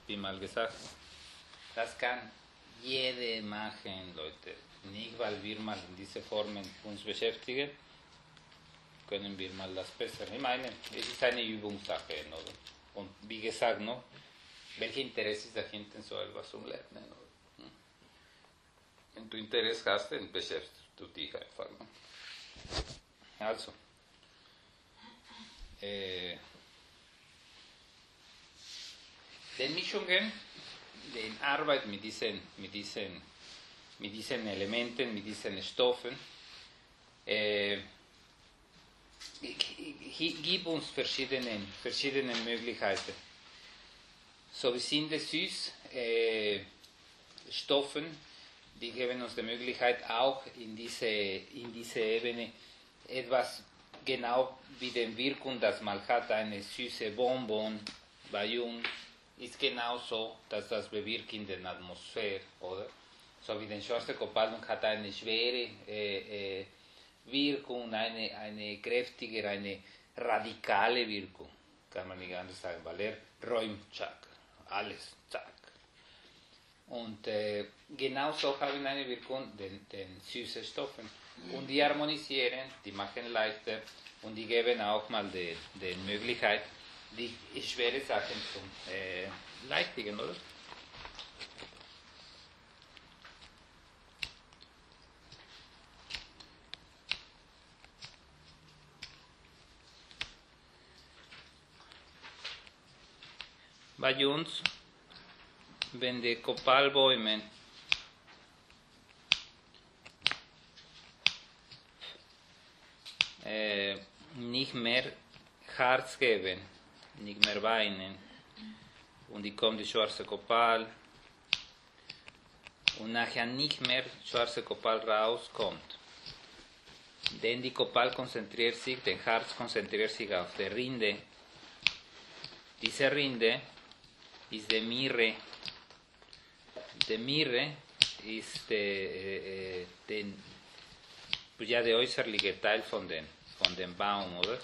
wie mal gesagt, das kann jede machen, Leute. Nicht, weil wir mal in diese Formen uns beschäftigen, können wir mal das besser. Ich meine, es ist eine Übungssache, oder? Und wie gesagt, no, welches Interesse ist dahinter, so etwas zu lernen? Oder? Wenn du Interesse hast, dann beschäftigst du dich einfach. No? Also, den Mischungen, die Arbeit mit diesen Elementen, mit diesen Stoffen, gibt uns verschiedene Möglichkeiten. So wie sind es süß Stoffen, die geben uns die Möglichkeit, auch in diese Ebene etwas genau wie die Wirkung, dass man hat eine süße Bonbon bei uns, ist genauso, dass das bewirkt in der Atmosphäre, oder? So wie der schwarze Kopal hat eine schwere Wirkung, eine kräftige, eine radikale Wirkung, kann man nicht anders sagen, weil er räumt, zack, alles, zack. Und genauso haben eine Wirkung den süßen Stoffen. Und die harmonisieren, die machen leichter und die geben auch mal die Möglichkeit, die schwere Sachen zu leichtigen, oder? Bei uns, wenn die Kopalbäume nicht mehr Harz geben, nicht mehr weinen, und die kommt die schwarze Kopal, und nachher nicht mehr schwarze Kopal rauskommt. Denn die Kopal konzentriert sich, der Harz konzentriert sich auf der Rinde. Diese Rinde ist die Myrrhe. Die Myrrhe ist der äußerliche Teil von dem Baum, oder?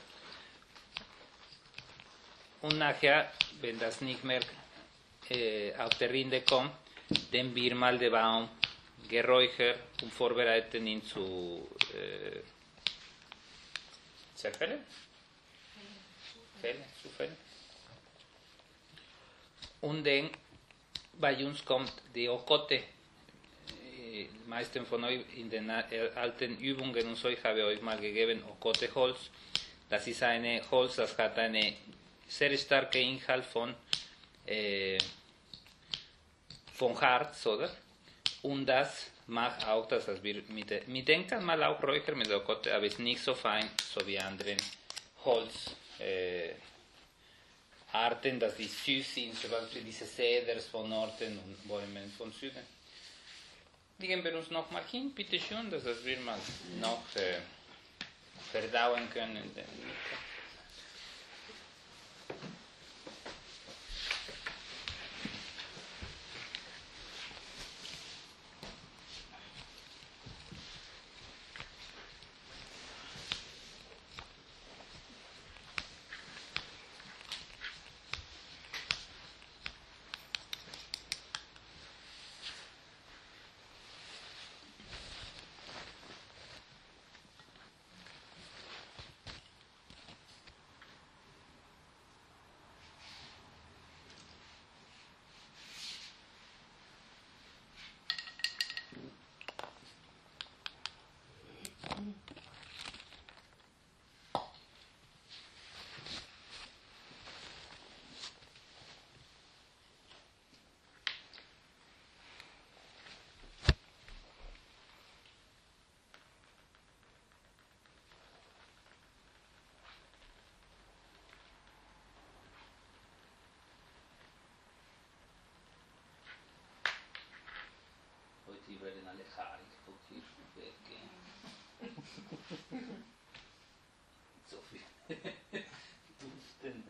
Und nachher, wenn das nicht mehr auf der Rinde kommt, dann wird mal der Baum geräuchert und vorbereitet, ihn zu zerfällen. Und dann bei uns kommt die Okote. Die meisten von euch in den alten Übungen und so, ich habe euch mal gegeben, Okote-Holz. Das ist ein Holz, das hat einen sehr starken Inhalt von Harz, oder? Und das macht auch, dass wir mit dem kann man auch räuchern mit der Okote, aber es ist nicht so fein, so wie anderen Holzarten, dass die süß sind, zum Beispiel diese Ceders von Norden und Bäume von Süden. Legen wir uns noch mal hin, bitte schön, dass wir mal noch verdauen können. Die werden alle haarig von hier weggehen. So viel duften.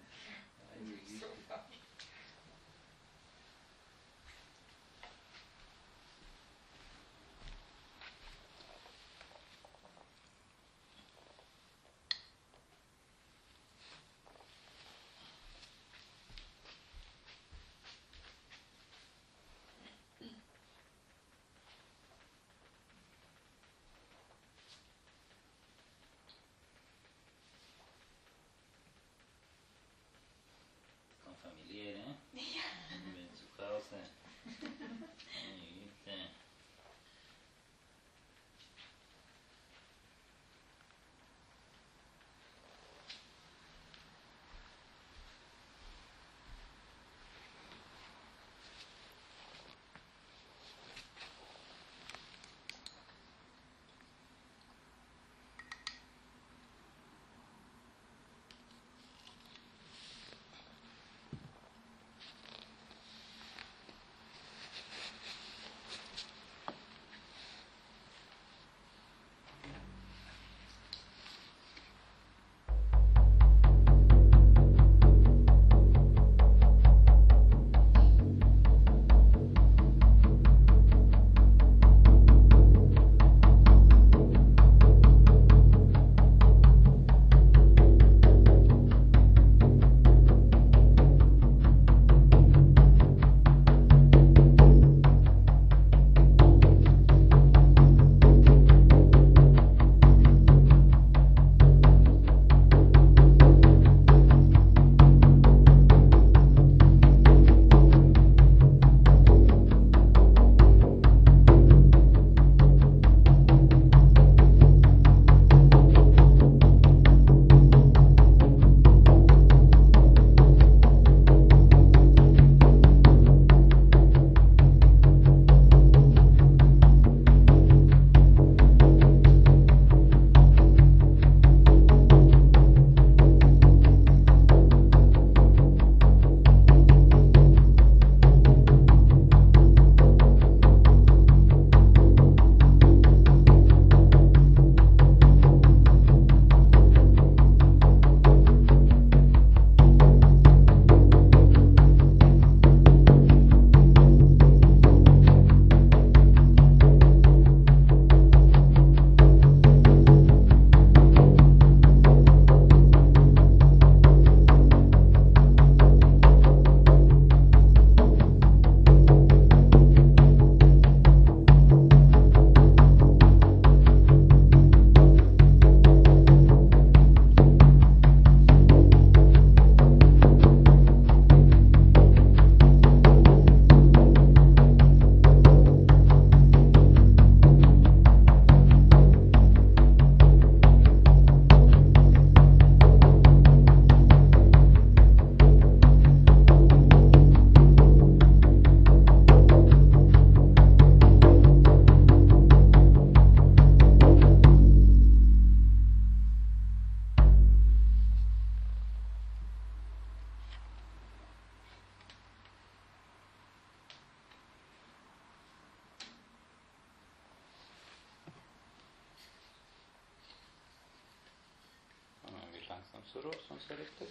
so raus, sonst er richtig.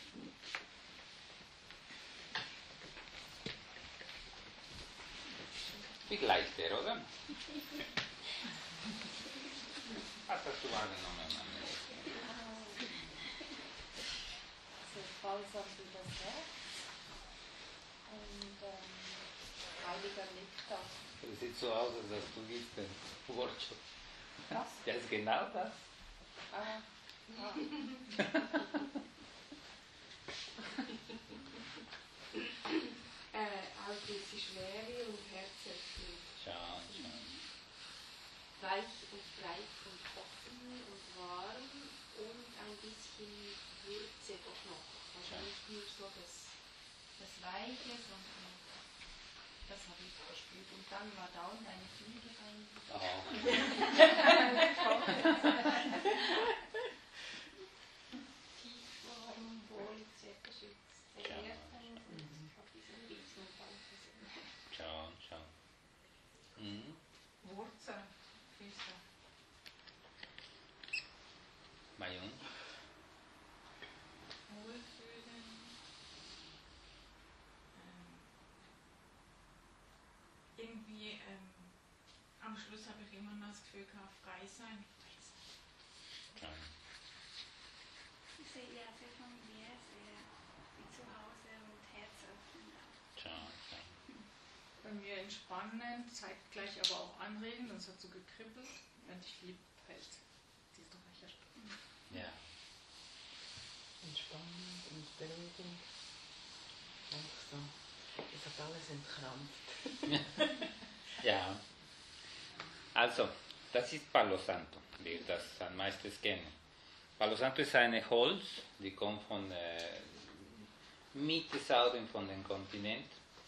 Wie leicht der, oder? Was hast du wahrgenommen, Mann? Also Balsam für das Herz und heiliger Nektar. Das sieht so aus, als dass du gibst den Wortschatz. Was? Ja, ist genau das. Auch diese Schwere und Herzöffnung. Schau. Weich und breit und offen und warm und ein bisschen Würze doch noch. Also nicht nur so das Weiche, sondern das habe ich gespürt. Und dann war dauernd eine Fliege rein. Tief warm, wohlig, sehr geschützte Erden und auf diesem Riesenwald gesehen. Schau. Wurzeln, Füße. Mayun. Wohlfühlen. Irgendwie am Schluss habe ich immer noch das Gefühl gehabt, frei sein. Schau. Sehr familiär, sehr wie zu Hause und herzöffnend. Schau. Bei mir entspannend, zeitgleich aber auch anregend und es hat so gekribbelt. Und ich liebe halt diese Räucherstätten. Ja. Entspannend und beruhigend. Einfach so. Es hat alles entkrampft. Ja. Also, das ist Palo Santo, wie wir das am meisten kennen. Palo Santo ist eine Holz, die kommt von Mitte Süden von dem Kontinent.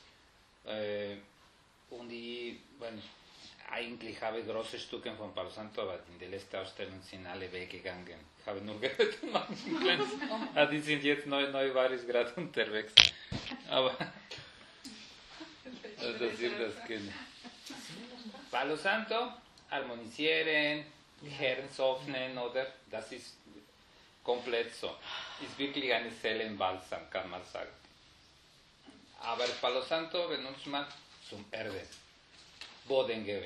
Und eigentlich habe ich große Stücke von Palo Santo, aber in der letzten Ausstellung sind alle weggegangen. Ich habe nur gehört, manchen kleinen, die sind jetzt Neuwaris gerade unterwegs. Aber das ist das Kind. Palo Santo, harmonisieren, Herz öffnen, oder? Das ist komplett so. Ist wirklich eine Seelenbalsam, kann man sagen. Aber Palo Santo benutzt man zum Erde. Boden geben,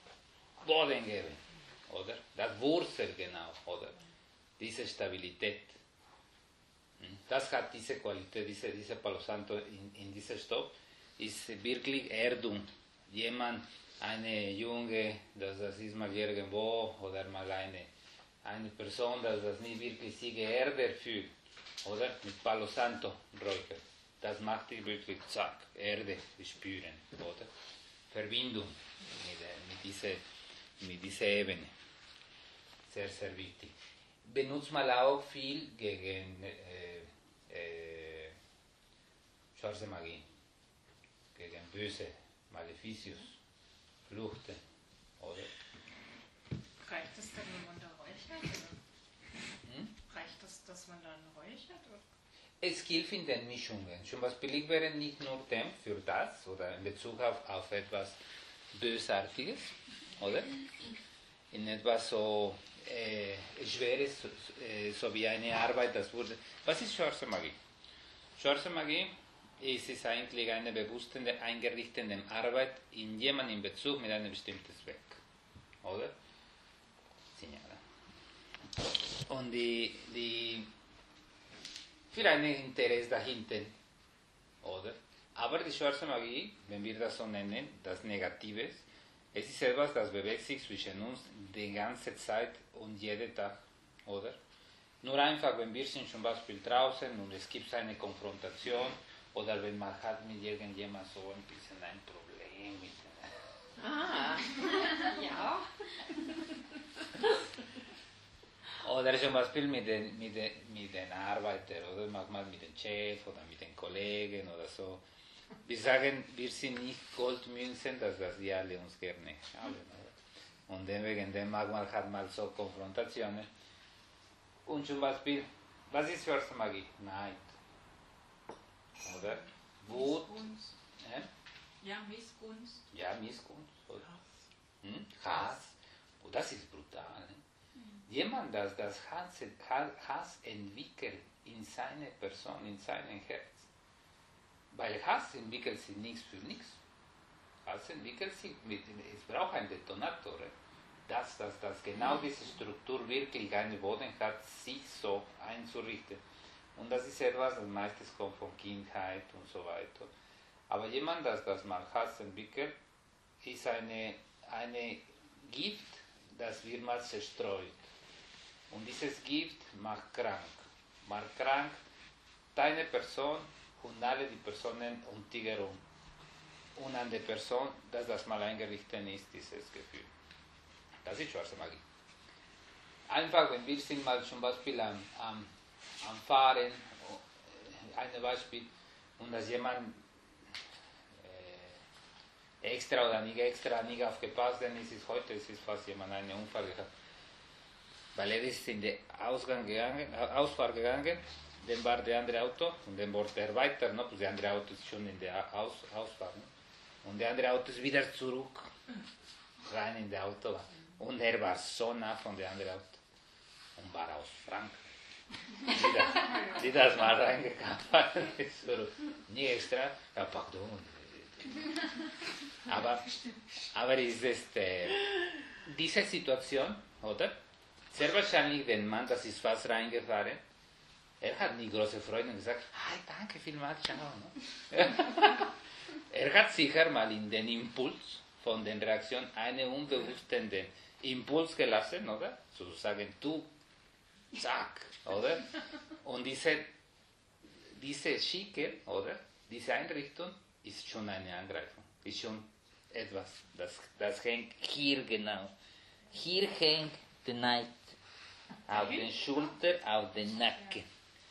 oder? Das Wurzel genau, oder? Diese Stabilität. Das hat diese Qualität, diese Palo Santo in diesem Stoff, ist wirklich Erdung. Jemand, eine Junge, das ist mal irgendwo, oder mal eine Person, das nicht wirklich sich geerdet fühlt, oder? Mit Palo Santo Räucher. Das macht die wirklich, zack, Erde spüren, oder? Verbindung mit dieser Ebene. Sehr, sehr wichtig. Benutzt man auch viel gegen schwarze Magie, gegen böse Maleficius, Fluchte, oder? Reicht es dann, wenn man da räuchert? Oder? Reicht es, dass man dann räuchert? Oder? Es gilt in den Mischungen. Zum Beispiel, ich wäre nicht nur dem für das oder in Bezug auf etwas Bösartiges, oder? In etwas so Schweres, so wie eine Arbeit, das wurde. Was ist schwarze Magie? Schwarze Magie ist eigentlich eine bewusste, eingerichtete Arbeit in jemanden in Bezug mit einem bestimmten Zweck, oder? Signora. Und die für ein Interesse dahinter, oder? Aber die schwarze Magie, wenn wir das so nennen, das Negatives, es ist etwas, das bewegt sich zwischen uns die ganze Zeit und jeden Tag, oder? Nur einfach, wenn wir sind zum Beispiel draußen und es gibt eine Konfrontation oder wenn man hat mit irgendjemandem so ein bisschen ein Problem mit Ja. oder zum Beispiel mit den Arbeitern oder manchmal mit dem Chef oder mit den Kollegen oder so. Wir sagen, wir sind nicht Goldmünzen, dass die alle uns gerne haben. Und wegen dem manchmal hat man so Konfrontationen. Und zum Beispiel, was ist schwarze Magie? Neid. Oder? Wut. Missgunst. Ja, Missgunst. Ja, Missgunst. Hass. Hass. Und das ist brutal. Jemand, das Hass entwickelt in seine Person, in seinem Herz. Weil Hass entwickelt sich nichts für nichts. Hass entwickelt sich es braucht einen Detonator. Dass genau diese Struktur wirklich einen Boden hat, sich so einzurichten. Und das ist etwas, das meistens kommt von Kindheit und so weiter. Aber jemand, das mal Hass entwickelt, ist eine Gift, das wird mal zerstreut. Und dieses Gift macht krank. Macht krank deine Person und alle die Personen um dich herum. Und an der Person, dass das mal eingerichtet ist, dieses Gefühl. Das ist schwarze Magie. Einfach, wenn wir sind mal zum Beispiel am Fahren, ein Beispiel, und dass jemand extra oder nicht aufgepasst, dann ist es heute, es ist fast jemand einen Unfall gehabt. Weil ist in die Ausfahrt gegangen, dann war der andere Auto und dann wollte er weiter, no? Das andere Auto ist schon in der Ausfahrt. No? Und der andere Auto ist wieder zurück, rein in der Autobahn. Und er war so nah von dem anderen Auto und war aus Frankreich. Die das mal reingekommen ist. Nicht extra, ja, pardon. Aber ist diese Situation, oder? Sehr wahrscheinlich, der Mann, das ist fast reingefahren, er hat nicht große Freude und gesagt, danke vielmals, ciao. No? Er hat sicher mal in den Impuls von der Reaktion einen unbewussten Impuls gelassen, oder? Sozusagen, du, zack, oder? Und diese Schicke, oder? Diese Einrichtung ist schon eine Angreifung, ist schon etwas, das hängt hier genau. Hier hängt der Neid auf den Schultern, auf den Nacken.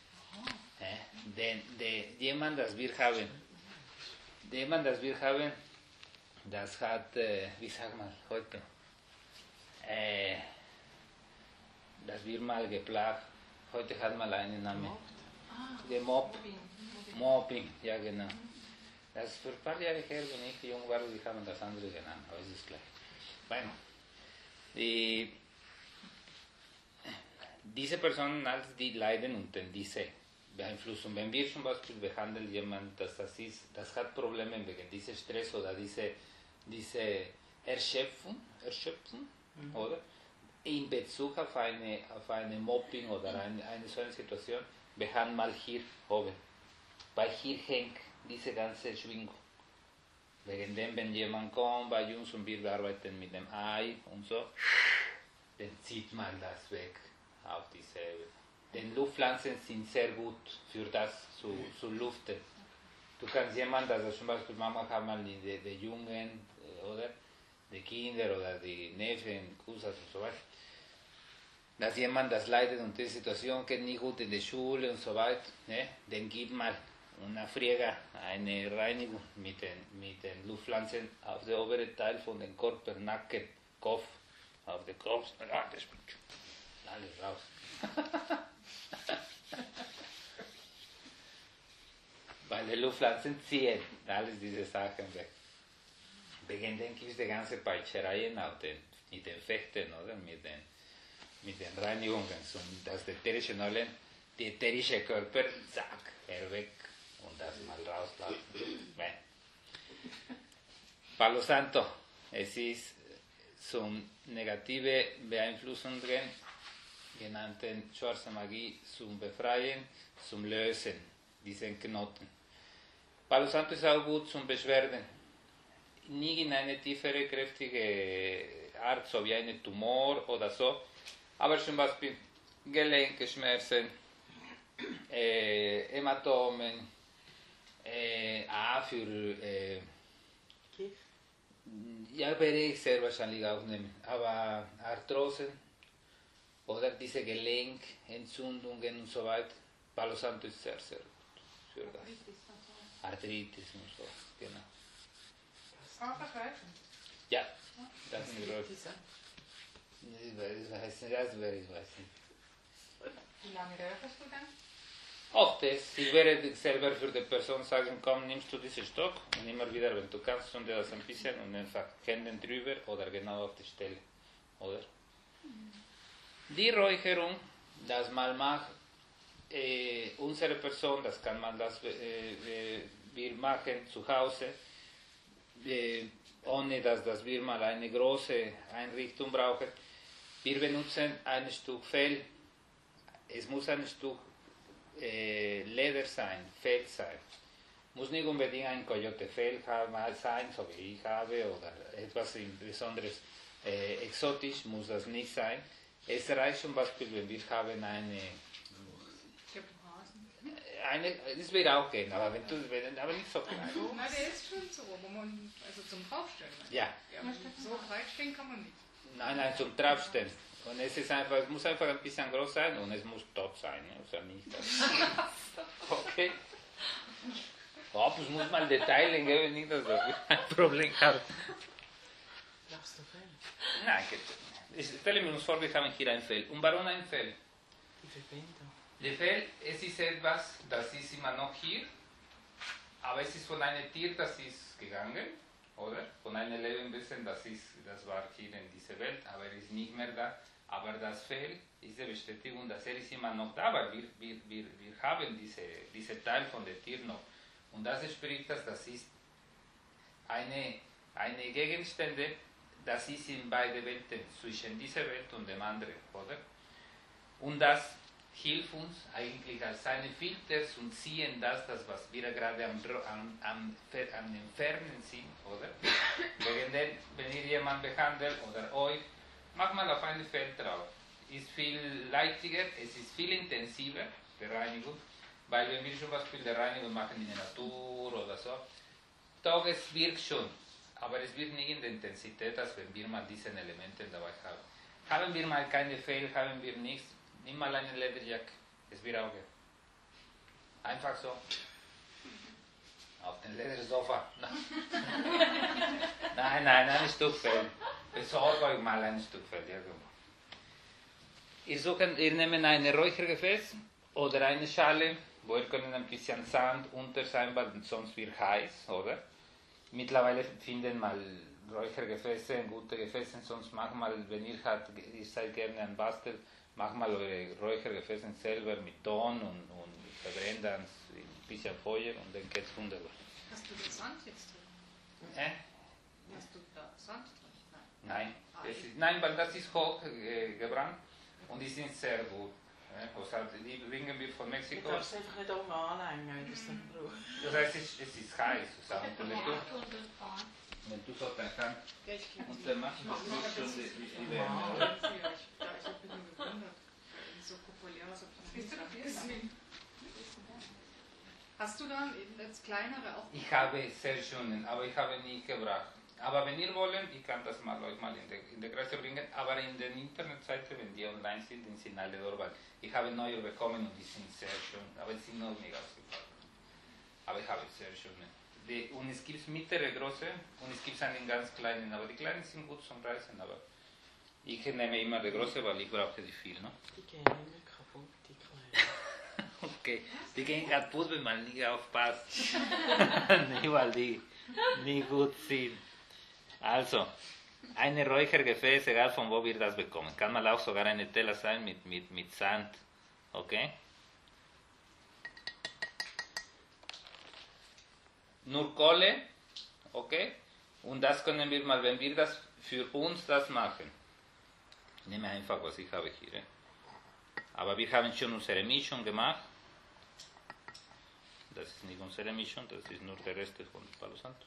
Jemand, das wir haben, das hat, wie sag mal heute, das wird mal geplagt, heute hat mal einen Namen, Mobbing, ja genau. Das für ein paar Jahre her, wenn ich jung war, die haben das andere genannt, aber es ist gleich. Bueno, diese Personen, die leiden unter dieser Beeinflussung. Wenn wir zum Beispiel behandeln jemanden, das hat Probleme wegen diesem Stress oder diese Erschöpfung, oder? In Bezug auf eine Mobbing oder eine so eine Situation, behandeln mal hier oben. Weil hier hängt diese ganze Schwingung. Wegen dem, wenn jemand kommt bei uns und wir arbeiten mit dem Ei und so, dann zieht man das weg auf diese. Denn Luftpflanzen sind sehr gut für das zu luften. Du kannst jemanden, also zum Beispiel Mama hat mal die Jungen oder die Kinder oder die Neffen, Cousins und so weiter, dass jemand das leidet und die Situation geht nicht gut in der Schule und so weiter, ne? Dann gib mal una Friega, eine Reinigung mit den Luftpflanzen auf den oberen Teil von dem Körper, Nacken, Kopf, auf den Kopf, das alles raus. Weil die Luftpflanzen ziehen alles diese Sachen weg. Wegen dem gibt es die ganze Peitschereien mit den Fechten, oder? Mit den Reinigungen. Und das ätherische Öl, die ätherische Körper, zack, weg und das mal rauslassen. Palo Santo, es ist zum negative Beeinflussungen genannten schwarze Magie zum Befreien, zum Lösen, diesen Knoten. Palo Santo ist auch gut zum Beschwerden. Nie in eine tiefere, kräftige Art, so wie ein Tumor oder so, aber zum Beispiel Gelenkeschmerzen, Hämatomen, für ja, werde ich sehr wahrscheinlich auch nehmen, aber Arthrosen oder diese Gelenkentzündungen und so weiter, Palo Santo ist sehr, sehr gut für das. Arthritis und so, genau. Ja, das ist groß. Ich weiß nicht. Wie lange rauchst du denn? Auch das, ich werde selber für die Person sagen, komm, nimmst du diesen Stock und immer wieder, wenn du kannst, zünde das ein bisschen und einfach Hände drüber oder genau auf die Stelle, oder? Die Räucherung, das man macht, unsere Person, das kann man wir machen zu Hause, ohne dass wir mal eine große Einrichtung brauchen. Wir benutzen ein Stück Fell. Es muss ein Stück Leder sein, Fell sein. Muss nicht unbedingt ein Coyote-Fell sein, so wie ich habe, oder etwas Besonderes exotisch muss das nicht sein. Es reicht zum Beispiel, wenn wir haben das wird auch gehen, aber aber nicht so klein. Na, der ist schon so, wo man, also zum Draufstellen. Ja. So breit stehen kann man nicht. Nein, zum Draufstellen. Und es muss einfach ein bisschen groß sein und es muss tot sein, also nicht. Okay. Oh, das muss man Detailen geben, nicht, dass ich ein Problem habe. Glaubst du Fell? Nein, stellen wir uns vor, wir haben hier ein Fell. Und warum ein Fell? Die Verbindung. Der Fell, es ist etwas, das ist immer noch hier, aber es ist von einem Tier, das ist gegangen, oder? Von einem Lebewesen, das war hier in dieser Welt, aber er ist nicht mehr da. Aber das Fell ist die Bestätigung, dass er ist immer noch da, weil wir haben diese Teil von dem Tier noch. Und das spricht, dass das ist eine Gegenstände, das ist in beide Welten, zwischen dieser Welt und dem anderen, oder? Und das hilft uns eigentlich als eine Filter und ziehen das was wir gerade am Entfernen sind, oder? Wenn ihr jemanden behandelt oder euch, macht mal auf ein Feld drauf. Ist viel leichter, es ist viel intensiver, die Reinigung, weil wenn wir zum Beispiel die Reinigung machen in der Natur oder so, doch es wirkt schon, aber es wird nicht in der Intensität, als wenn wir mal diese Elemente dabei haben. Haben wir mal keine Fell, haben wir nichts, nimm mal eine Lederjacke, es wird auch gehen. Einfach so. Auf dem Ledersofa. Nein, ein Stück Fell. Besorgt euch mal ein Stück Fell irgendwo. Ihr nehmt ein Räuchergefäß oder eine Schale, wo ihr könnt ein bisschen Sand unter sein, weil sonst wird heiß, oder? Mittlerweile finden mal Räuchergefäße, gute Gefäße, sonst manchmal, wenn ihr seid gerne ein Bastel, macht mal eure Räuchergefäße selber mit Ton und verbrennt dann ein bisschen Feuer und dann geht es wunderbar. Hast du den Sand jetzt drin? Hast du da Sand drin? Nein. Nein, weil das ist hoch gebrannt und die sind sehr gut. Die bringen wir von Du Mexiko. darfst einfach nicht oben anlängen, wenn du es nicht brauchst. Das heißt, es ist heiß. Wenn du so deine Hand unter machst, das ist schon die Wärme. Ich habe mich gewundert, so populär so gesehen. Hast du dann das kleinere auch? Ich habe sehr schönen, aber ich habe nie gebracht. Aber wenn ihr wollt, ich kann das euch mal in der Kreise bringen, aber in der Internetseite, wenn die online sind, die sind alle dort, weil ich habe neue bekommen und die sind sehr schön, aber sie sind noch nicht ausgepackt. Aber ich habe sehr schöne. Und es gibt mittlere, große und es gibt einen ganz kleinen, aber die kleinen sind gut zum Reisen, aber ich nehme immer die große, weil ich brauche die viel, ne? Die gehen immer kaputt, die Kleinen. Okay, die gehen kaputt, wenn man nicht aufpasst. Nicht, weil die nicht gut sind. Also, eine Räuchergefäß, egal von wo wir das bekommen. Kann mal auch sogar eine Teller sein mit Sand. Okay? Nur Kohle. Okay? Und das können wir mal, wenn wir das für uns das machen. Ich nehme einfach, was ich habe hier. Aber wir haben schon unsere Mischung gemacht. Das ist nicht unsere Mischung, das ist nur der Rest von Palo Santo.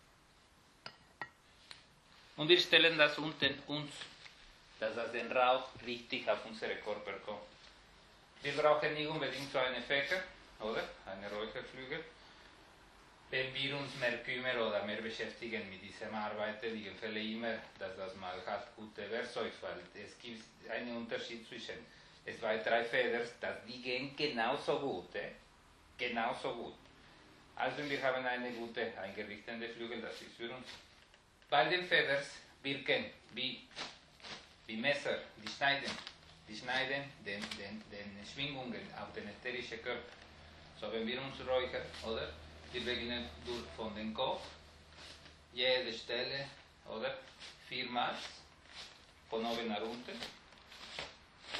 Und wir stellen das unten uns, dass das den Rauch richtig auf unseren Körper kommt. Wir brauchen nicht unbedingt so eine Fächer, oder? Eine Räucherflügel. Wenn wir uns mehr kümmern oder mehr beschäftigen mit diesem Arbeiten, ich empfehle immer, dass das mal hat gute Werkzeuge, weil es gibt einen Unterschied zwischen 2, 3 Federn, die gehen genauso gut. Genauso gut. Also wir haben eine gute eingerichtete Flügel, das ist für uns. Bei den Federn wirken wie Messer, die schneiden den Schwingungen auf den ätherischen Körper. So, wenn wir uns räuchern, oder? Wir beginnen von den Kopf, jede Stelle, oder? 4-mal, von oben nach unten.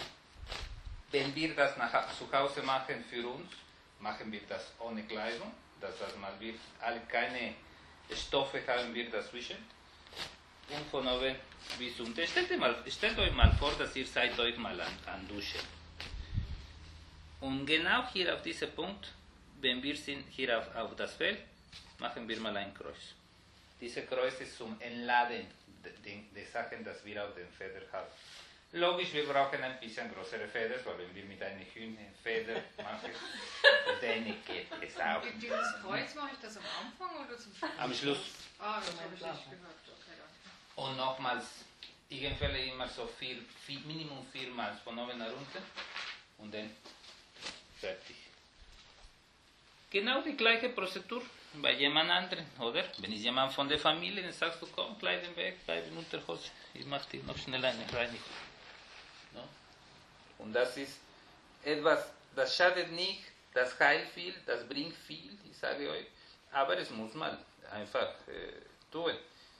Wenn wir das zu Hause machen für uns, machen wir das ohne Kleidung, das heißt, wir alle keine Stoffe haben wir dazwischen. Und von oben bis unten. Stellt euch mal vor, dass ihr seid euch mal an Duschen. Und genau hier auf diesem Punkt, wenn wir sind hier auf das Feld, machen wir mal ein Kreuz. Dieses Kreuz ist zum Entladen der Sachen, die wir auf den Feder haben. Logisch, wir brauchen ein bisschen größere Feder, weil wenn wir mit einer Hühnerfeder machen, dann geht es auch. Dieses Kreuz, mache ich das am Anfang oder zum Schluss? Am Schluss. Ah, das habe ich nicht gehört. Okay, danke. Und nochmals, ich empfehle immer so Minimum 4 Mal von oben nach unten und dann fertig. Genau die gleiche Prozedur bei jemand anderen, oder? Wenn ich jemand von der Familie, dann sagst du, komm, Kleidung weg, bleib in Unterhose, ich mache dir noch schnell eine Reinigung. No? Und das ist etwas, das schadet nicht, das heilt viel, das bringt viel, ich sage euch, aber es muss man einfach tun.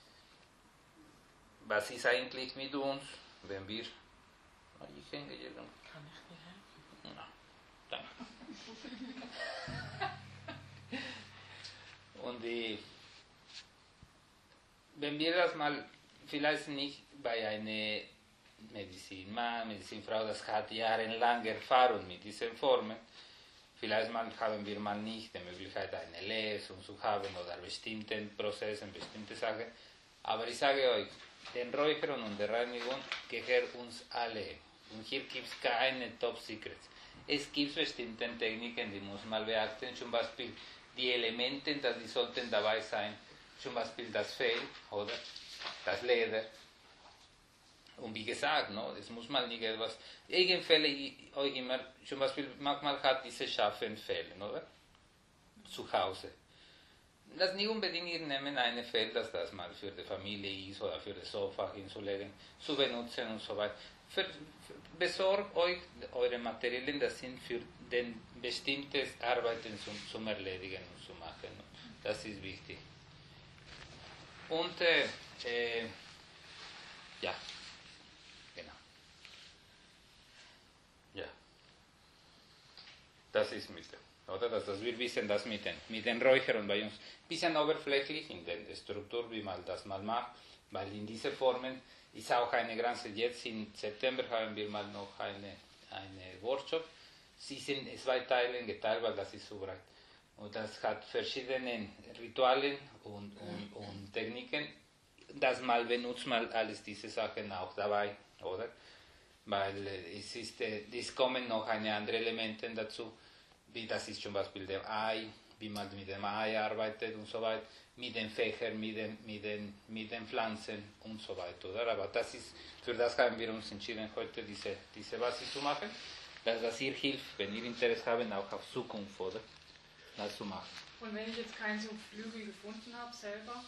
Was ist eigentlich mit uns, wenn wir... Ich hänge hier. Kann ich dir helfen? Na, danke. Und wenn wir das mal, vielleicht nicht bei einer Medizinmann, Medizinfrau, das hat jahrelang Erfahrung mit diesen Formen, vielleicht mal haben wir mal nicht die Möglichkeit, eine Lesung zu haben oder bestimmten Prozessen, bestimmte Sachen. Aber ich sage euch, den Räucherung und der Reinigung gehört uns alle. Und hier gibt es keine Top-Secrets. Es gibt bestimmte Techniken, die muss man beachten, zum Beispiel die Elemente, die sollten dabei sein, zum Beispiel das Fell oder das Leder. Und wie gesagt, no, es muss man nicht etwas... Ich empfehle euch immer, zum Beispiel, manchmal hat diese scharfen Felle, oder? Zu Hause. Das nicht unbedingt, ihr nehmen eine Fell, dass das mal für die Familie ist oder für das Sofa hinzulegen, zu benutzen und so weiter. Besorgt euch eure Materialien, das sind für den bestimmtes Arbeiten zum Erledigen und zu machen. Das ist wichtig. Und ja, genau. Ja. Das ist mit oder? Dass wir wissen, dass mit den Räuchern bei uns ein bisschen oberflächlich in der Struktur, wie man das mal macht, weil in diese Formen ist auch eine Grenze. Jetzt im September haben wir mal noch eine Workshop. Sie sind in 2 Teilen geteilt, weil das ist so breit. Und das hat verschiedene Rituale und Techniken. Das mal benutzt man alles diese Sachen auch dabei, oder? Weil es kommen noch andere Elemente dazu, wie das ist zum Beispiel der Ei, wie man mit dem Ei arbeitet und so weiter, mit den Fächern, mit den Pflanzen und so weiter, oder? Aber das ist, für das haben wir uns entschieden, heute diese Basis zu machen, dass das ihr hilft, wenn ihr Interesse habt, auch auf Zukunft, oder? Das zu machen. Und wenn ich jetzt keinen so Flügel gefunden habe selber,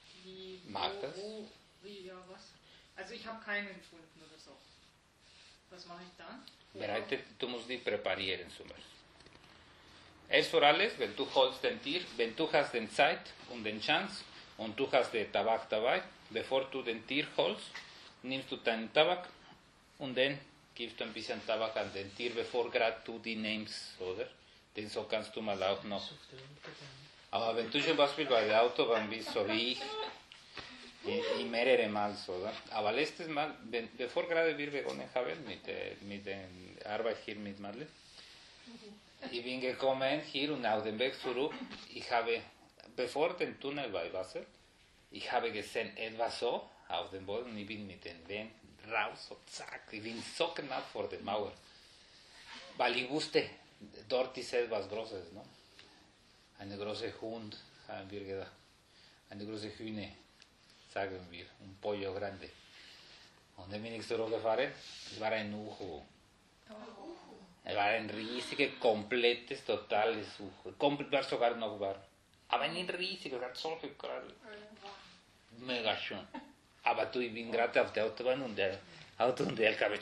ja, was? Also ich habe keinen gefunden oder so. Was mache ich dann? Du musst die präparieren zum Beispiel. Erst vor alles, wenn du holst den Tier, wenn du hast die Zeit und den Chance und du hast den Tabak dabei, bevor du den Tier holst, nimmst du deinen Tabak und dann gibst du ein bisschen Tabak an den Tier, bevor gerade du die nimmst, oder? Denn so kannst du mal auch noch. Aber wenn du zum Beispiel bei der Autobahn bist, so wie ich mehrere Mal, oder? Aber letztes Mal, bevor gerade wir begonnen haben mit der Arbeit hier mit Madeleine, ich bin gekommen hier und auf dem Weg zurück, ich habe, bevor den Tunnel bei Wasser, ich habe gesehen, etwas so auf dem Boden, ich bin mit den Beinen raus, so zack, ich bin so knapp vor der Mauer, weil ich wusste, dort ist etwas Großes, no? Eine große Hund, haben wir gedacht, eine große Hühner, sagen wir, un pollo grande. Und dann bin ich zurückgefahren, es war ein Uhu. Es war ein riesiges, komplettes, totales Uhu. War sogar noch warm. Aber ein riesiges, hat solche Krallen. Mega schön. Aber du, ich bin gerade auf der Autobahn und der Auto und der LKW.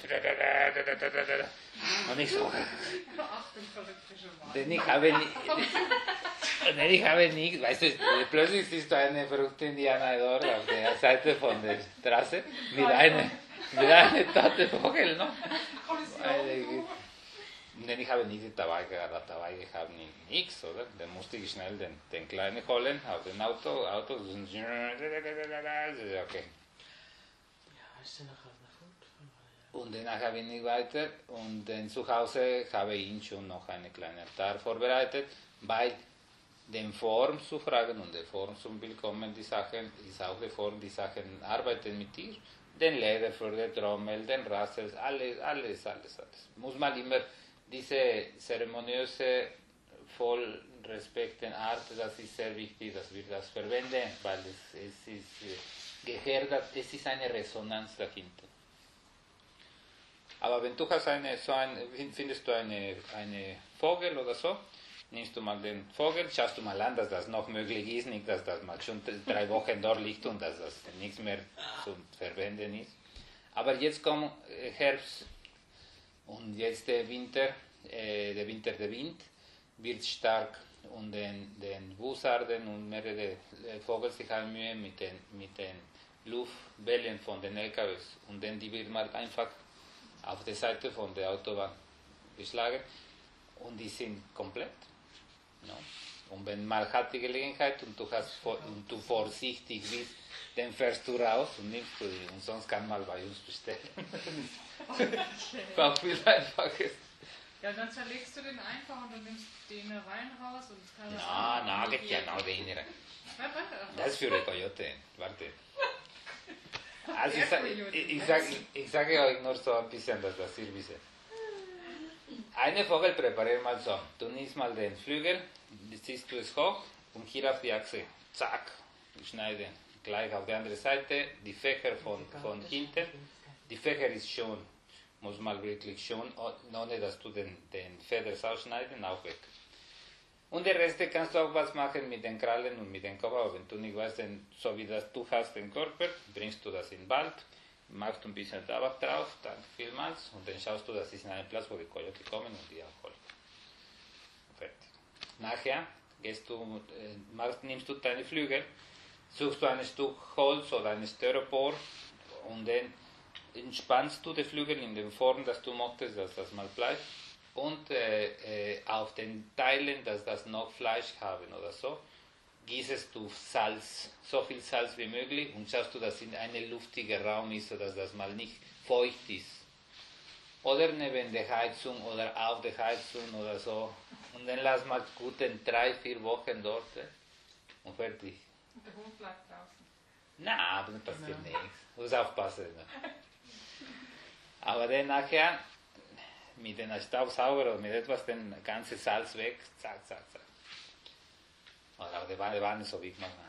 Und ich so. Denn ich habe nicht, weißt du, plötzlich siehst du eine verrückte Indianer dort auf der Seite von der Straße mit einer toten Vogel, no? Denn ich habe nicht dabei gehabt, nichts, oder? Dann musste ich schnell den Kleinen holen, auf den Auto, okay. Ja, ist ja nachher noch gut. Und danach bin ich weiter und dann zu Hause habe ich schon noch einen kleinen Altar vorbereitet. Bei der Form zu fragen und der Form zu bekommen, die Sachen, ist auch die Form, die Sachen arbeiten mit dir. Den Leder für die Trommel, den Rassels, alles. Muss man immer diese zeremoniöse, voll respekten Art, das ist sehr wichtig, dass wir das verwenden, weil es ist gehört, es ist eine Resonanz dahinter. Aber wenn du hast findest du eine Vogel oder so, nimmst du mal den Vogel, schaust du mal an, dass das noch möglich ist, nicht, dass das mal schon 3 Wochen dort liegt und dass das nichts mehr zu verwenden ist. Aber jetzt kommt Herbst und jetzt der Wind wird stark und den Bussarden und mehrere Vögel sich haben Mühe mit den Luftwellen von den LKWs und dann die wird mal einfach auf der Seite von der Autobahn geschlagen und die sind komplett. No? Und wenn mal hat die Gelegenheit und du vorsichtig bist, dann fährst du raus und nimmst du die. Und sonst kann man bei uns bestellen. Auch viel einfacher. Ja, dann zerlegst du den einfach und dann nimmst du den rein raus und kannst geht ja noch der Innere. Das ist für die Coyote. Warte. Also ich sage euch nur so ein bisschen, dass das ihr wisst. Eine Vogel präparieren mal so. Du nimmst mal den Flügel, ziehst du es hoch und hier auf die Achse, zack, schneide gleich auf die andere Seite, die Fächer von hinten. Die Fächer ist schon, muss man wirklich schon, ohne dass du den Feders ausschneiden, auch weg. Und der Rest kannst du auch was machen mit den Krallen und mit dem Kopf, aber wenn du nicht weißt, denn so wie das du hast den Körper, bringst du das in den Wald, machst du ein bisschen Tabak drauf, danke vielmals, und dann schaust du, das ist in einem Platz, wo die Coyote kommen und die auch holen. Fertig. Nachher nimmst du deine Flügel, suchst du ein Stück Holz oder ein Styropor und dann entspannst du die Flügel in der Form, dass du möchtest, dass das mal bleibt. Und auf den Teilen, dass das noch Fleisch haben oder so, gießest du Salz, so viel Salz wie möglich und schaust du, dass in einem luftigen Raum ist, sodass das mal nicht feucht ist. Oder neben der Heizung oder auf der Heizung oder so. Und dann lass mal gute 3-4 Wochen dort und fertig. Und der Hund bleibt draußen. Na, aber dann passiert nichts. Muss aufpassen. Ne? Aber dann nachher mit einem Staubsauger oder mit etwas den ganze Salz weg, zack. Oder auf der Wanne so wie man.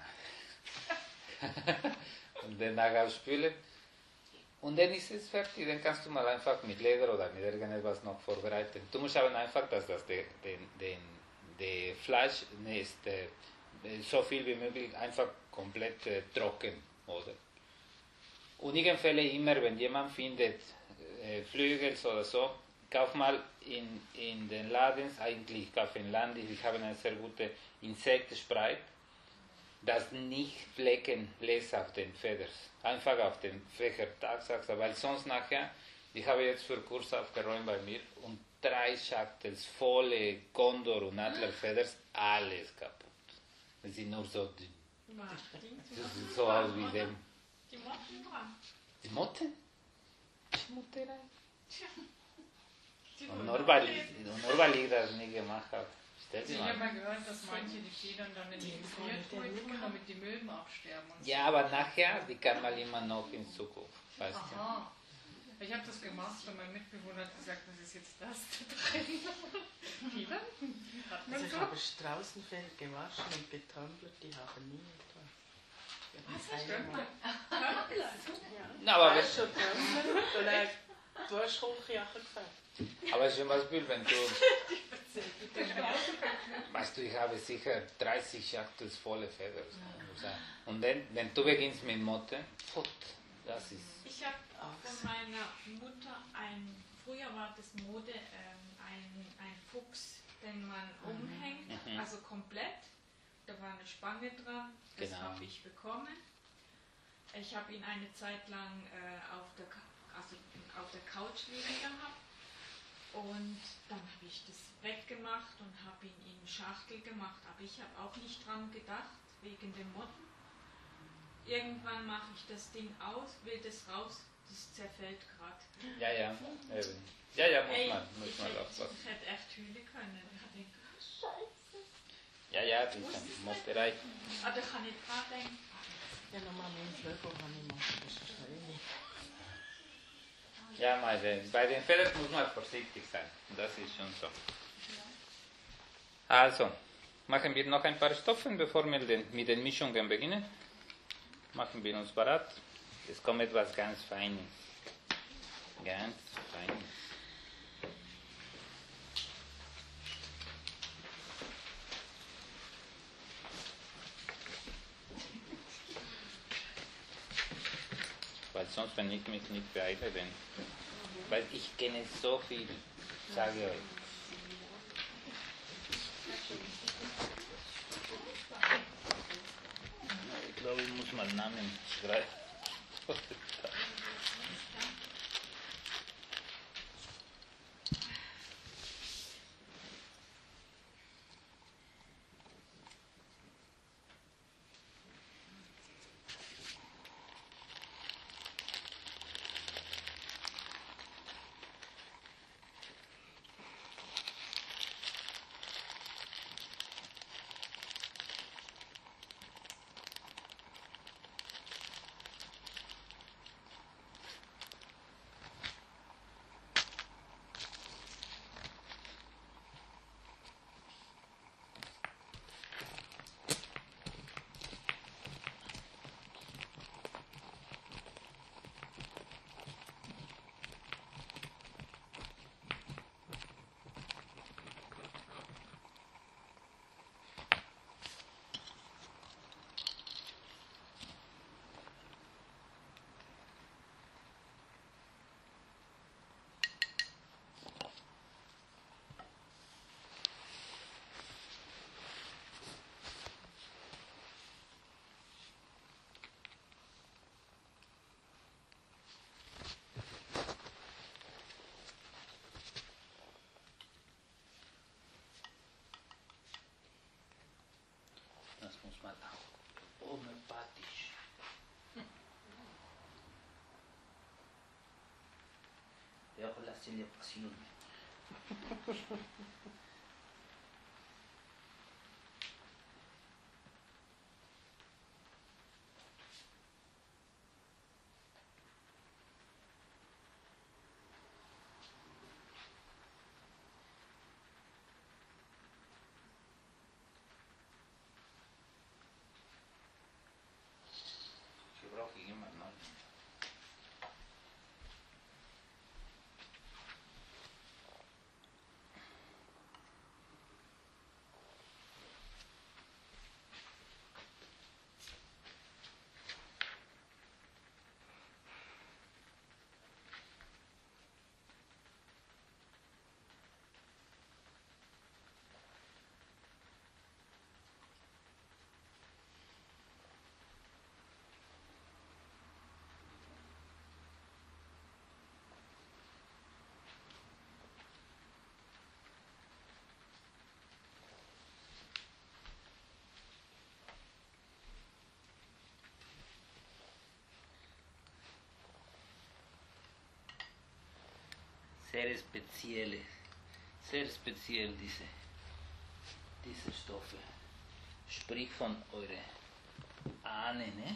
Und dann nachher spülen. Und dann ist es fertig. Dann kannst du mal einfach mit Leder oder mit irgendetwas noch vorbereiten. Du musst aber einfach, dass das der Fleisch ist so viel wie möglich einfach komplett trocken, oder? Und ich empfehle immer, wenn jemand findet Flügel oder so, kauf mal in den Laden, eigentlich kauf in Land, ich habe eine sehr gute Insektenspray, das nicht Flecken lässt auf den Federn, einfach auf den Fächer, weil sonst nachher, ich habe jetzt für Kurs aufgeräumt bei mir und 3 Schachtels volle Kondor und Adlerfeders, alles kaputt. Die sind nur so dünn. Das sieht so aus wie dem. Die Motten dran. Die Motten? Die Motten rein. Die Und nur weil ich das nicht gemacht habe. Ich habe mal gehört, dass manche die Federn dann in die Gefriertruhe tun, damit die Milben absterben. Und ja, aber nachher, die kann man immer noch in Zukunft. Weißt du? Aha. Ich habe das gemacht und mein Mitbewohner hat gesagt, das ist jetzt das da drin. Federn? Hat man Also ich so? habe Straußenfell gewaschen und getrampelt, die haben nie etwas. Was? Stimmt man? Na, aber Weißt du, trampeln und dann du hast Kochjache gefällt. Aber zum Beispiel, wenn du. Weißt du, ich habe sicher 30 Schachtels volle Federn. Und dann, wenn du beginnst mit Motte, das ist. Ich habe von meiner Mutter früher war das Mode, ein Fuchs, den man umhängt, also komplett. Da war eine Spange dran, das Genau. habe ich bekommen. Ich habe ihn eine Zeit lang auf der Couch liegen gehabt. Und dann habe ich das weggemacht und habe ihn in Schachtel gemacht. Aber ich habe auch nicht dran gedacht, wegen den Motten. Irgendwann mache ich das Ding aus, will das raus, das zerfällt gerade. Ja, ja. Ja, ja, muss man aufpassen. Ich hätte echt hühlen können. Ich habe gedacht, Scheiße. Ja, ja, die sind Motterei. Aber da kann ich dran denken. Ja, nochmal mehr Vögel kann ich machen, das ist schön. Ja, bei den Feldern muss man vorsichtig sein. Das ist schon so. Also, machen wir noch ein paar Stoffe, bevor wir mit den Mischungen beginnen. Machen wir uns parat. Es kommt etwas ganz Feines. Ganz Feines. Weil sonst, wenn ich mich nicht beeile, denn weil ich kenne so viel, sage ich euch. Ich glaube, ich muss mal Namen schreiben. Das muss man auch homöopathisch. Veo con la celebración. Brauche ich immer neu. Sehr speziell diese Stoffe. Sprich von eure Ahnen, ne?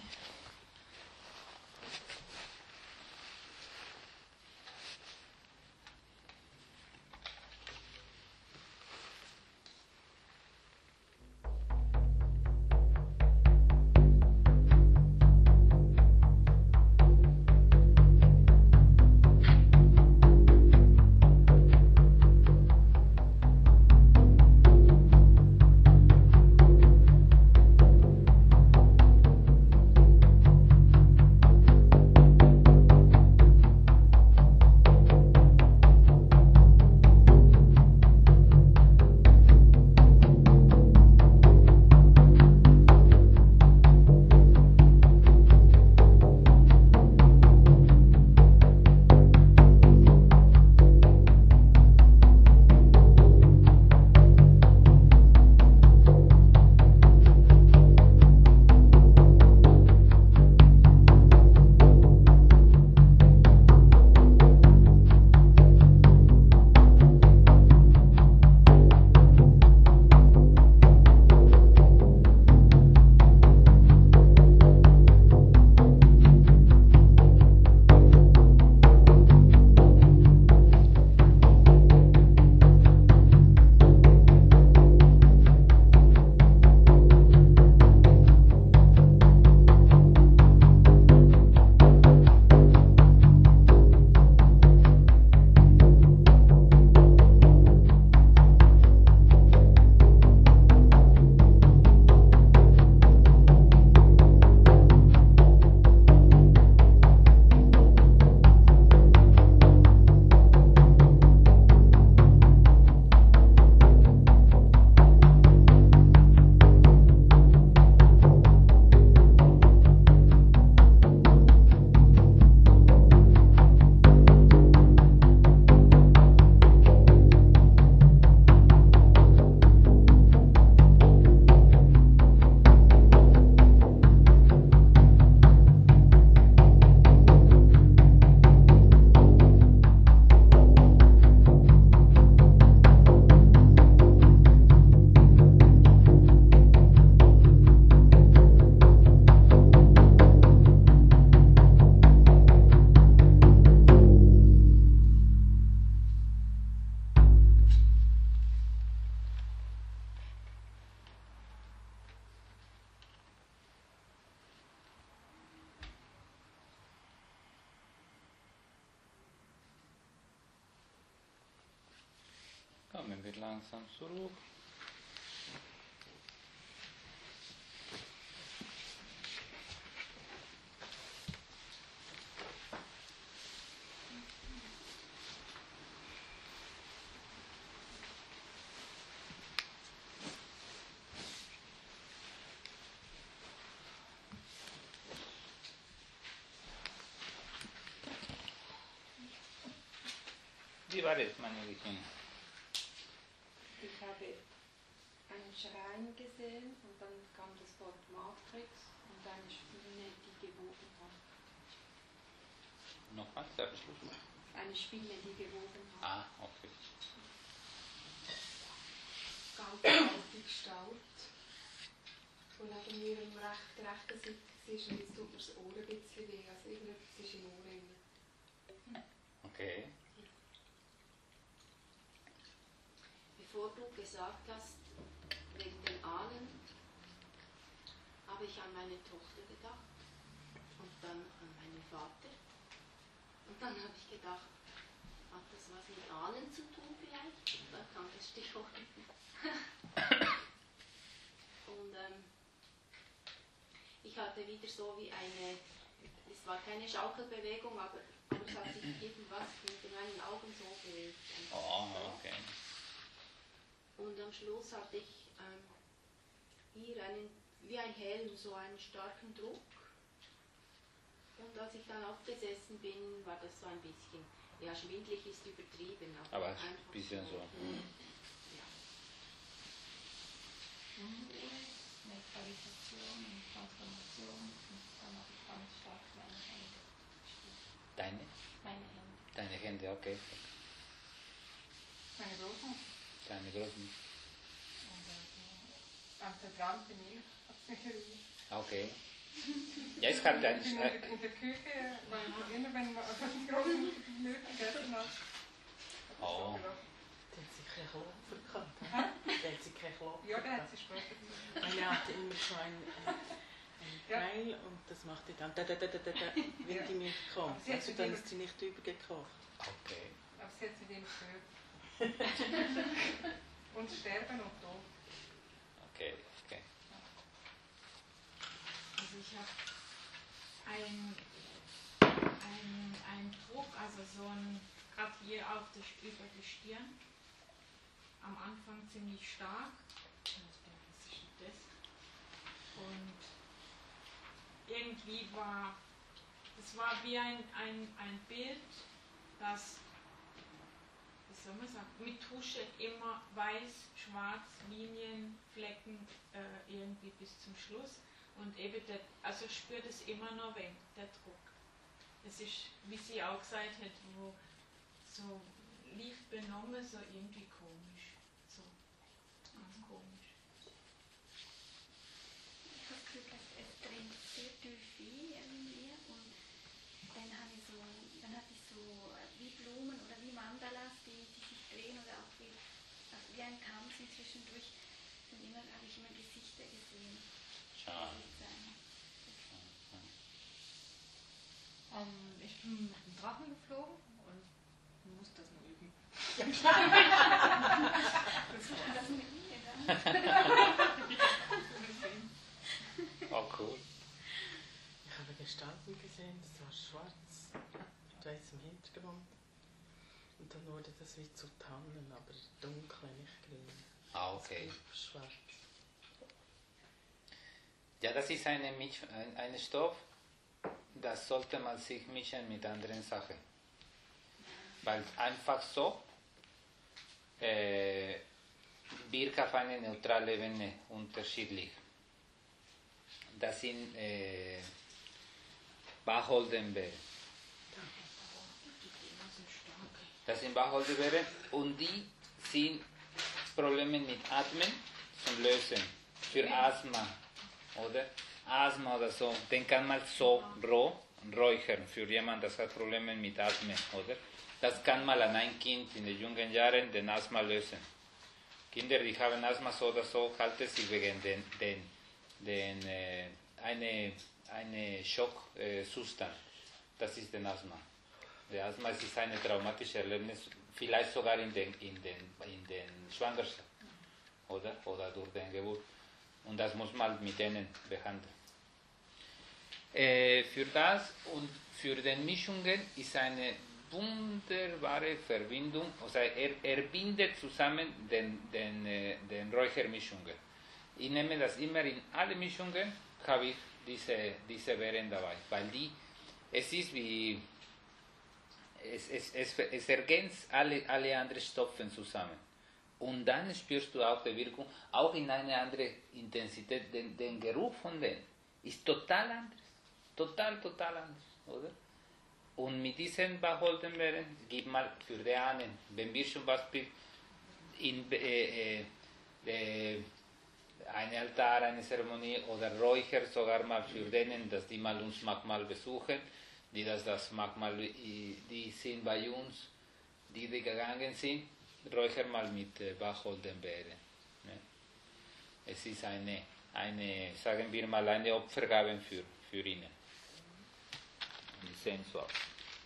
wir langsam zurück. Wie war das, meine Lieben? Ich habe einen Schrein gesehen und dann kam das Wort Matrix und eine Spinne, die gewoben hat. Nochmal, der Beschluss. Eine Spinne, die gewoben hat. Ah, okay. Ganz gestaut. Und neben mir im rechten Sitz ist, tut mir das Ohr ein bisschen weh, also irgendetwas ist im Ohr drin. Okay. Bevor du gesagt hast, wegen den Ahnen, habe ich an meine Tochter gedacht und dann an meinen Vater. Und dann habe ich gedacht, hat das was mit Ahnen zu tun vielleicht? Da kam das Stichwort. Und ich hatte wieder so wie es war keine Schaukelbewegung, aber es hat sich irgendwas mit meinen Augen so bewegt. Oh, okay. Und am Schluss hatte ich hier wie ein Helm, so einen starken Druck. Und als ich dann aufgesessen bin, war das so ein bisschen, ja, schwindlig ist übertrieben. Aber einfach ein bisschen so. Ja. Neutralisation und Transformation und dann habe ich ganz stark meine Hände gespürt. Deine? Meine Hände. Deine Hände, okay. Meine großen. Deine großen. Und am verbrannten Milch hat es mich erinnert. Okay. Ja, es hat ein... In der Küche, weil immer wenn man die großen Milch gegessen hat, Oh. Der hat sich kein Klopfer gehabt. Der hat sich kein Klopfer Ja, der hat gehabt. sie später gesagt. Und er hatte immer so ein Pfeil und das macht er dann wenn die Milch kommt. Sie hat Also sich dann immer- ist sie nicht übergekocht. Okay. Aber sie hat sie dem gehört. Und sterben und tot. Okay, okay. Also ich habe ein Druck, also so ein, gerade hier über die Stirn, am Anfang ziemlich stark. Was ist denn das? Und irgendwie es war wie ein Bild, das, wie soll man sagen, mit Tusche immer weiß, schwarz, Linien, Flecken, irgendwie bis zum Schluss. Und eben, also ich spüre das immer noch weg, der Druck. Es ist, wie sie auch gesagt hat, wo so leicht benommen, so irgendwie komisch. So, ganz komisch. Ich habe das Gefühl, es dringt sehr tief ein in mir und dann hatte ich so wie Blumen oder wie Mandalas, die sich drehen oder auch wie ein Tanzen zwischendurch. Und immer habe ich immer Gesichter gesehen. Schade. Ich bin mit dem Drachen geflogen und muss das nur üben. Das mit mir, ja. Oh, cool. Ich habe Gestalten gesehen, das war schwarz, mit weißem Hintergrund. Und dann wurde das wie zu Tannen, aber dunkel, nicht grün. Ah, okay. Schwarz. Ja, das ist ein Stoff, das sollte man sich mischen mit anderen Sachen. Weil einfach so wirkt auf eine neutrale Ebene unterschiedlich. Das sind Wacholderbeeren. Das sind Wacholderbeeren und die sind Probleme mit Atmen zum Lösen. Für Asthma, oder? Asthma oder so, den kann man so roh räuchern für jemanden, das hat Probleme mit Atmen, oder? Das kann man an ein Kind in den jungen Jahren den Asthma lösen. Kinder, die haben Asthma so oder so, halten sich wegen eine Schocksubstanz. Das ist der Asthma. Der Asthma ist ein traumatisches Erlebnis, vielleicht sogar in den Schwangerschaft oder durch den Geburt. Und das muss man mit denen behandeln. Für das und für die Mischungen ist eine wunderbare Verbindung, also er bindet zusammen den Räuchermischungen. Ich nehme das immer in alle Mischungen, habe ich diese Beeren dabei, weil es ist wie, es ergänzt alle anderen Stoffe zusammen. Und dann spürst du auch die Wirkung, auch in eine andere Intensität, den Geruch von denen ist total anders, total anders, oder? Und mit diesen Wacholderbeeren, gib mal für die einen, wenn wir zum Beispiel ein Altar, eine Zeremonie oder Räucher sogar mal für denen, dass die mal uns manchmal besuchen, die das manchmal, die sind bei uns, die gegangen sind, Räucher mal mit Wacholderbeeren. Ne? Es ist eine, sagen wir mal, eine Opfergabe für ihnen. Die sehen so aus.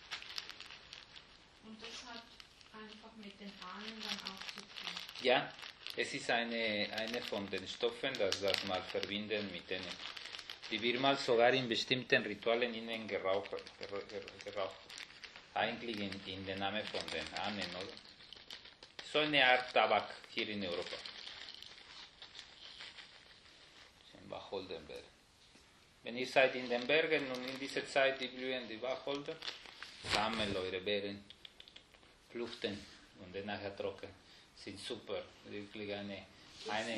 Und das hat einfach mit den Ahnen dann auch zu tun. Ja, es ist eine von den Stoffen, das mal verbinden mit denen, die wir mal sogar in bestimmten Ritualen ihnen geraucht. Eigentlich in den Namen von den Ahnen, oder? So eine Art Tabak hier in Europa. Wacholderbeeren. Wenn ihr seid in den Bergen und in dieser Zeit die blühen die Wacholder, sammelt eure Beeren, pluchten und dann nachher trocken. Sind super, wirklich eine Ich habe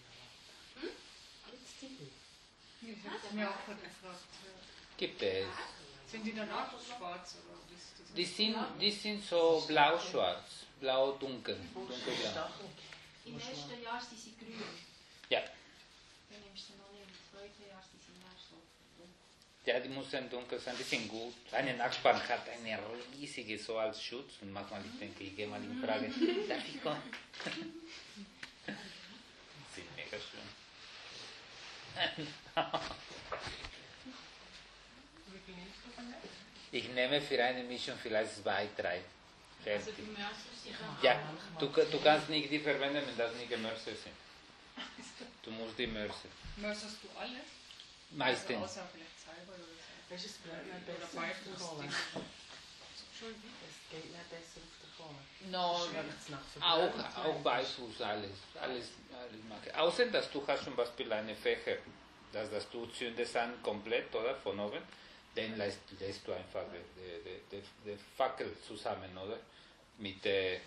mir auch gerade gefragt. gibt es. Sind die dann auch schwarz oder wie ist das? Die sind so blau-schwarz, blau-dunkel, dunkelblau. Im ersten Jahr sind sie grün. Ja. Dann nimmst du noch nicht. Im zweiten Jahr sind sie mehr so. Ja, die müssen dunkel sein, die sind gut. Eine Nachbarn hat eine riesige so als Schutz und manchmal ich denke, ich gehe mal in Frage, darf ich kommen? Sind mega schön. Wie viel nimmst du von der? Ich nehme für eine Mischung vielleicht 2, 3. Also du möchtest sie dann Ja, du kannst nicht die verwenden, wenn das nicht Gemörse sind. Du musst die Mörse. Mörserst du alle? Meistens. Also außer vielleicht Salbei oder so. Weißt du, es bleibt nicht Oder besser auf der Kohle. Beifuß. Entschuldigung. Es geht nicht besser auf der Kohle. No, Weil es nach verbrannt auch Beifuß, alles mache. Außer, dass du hast zum Beispiel eine Fächer, dass du zündest an komplett, oder, von oben, dann lässt du einfach die Fackel zusammen, oder, mit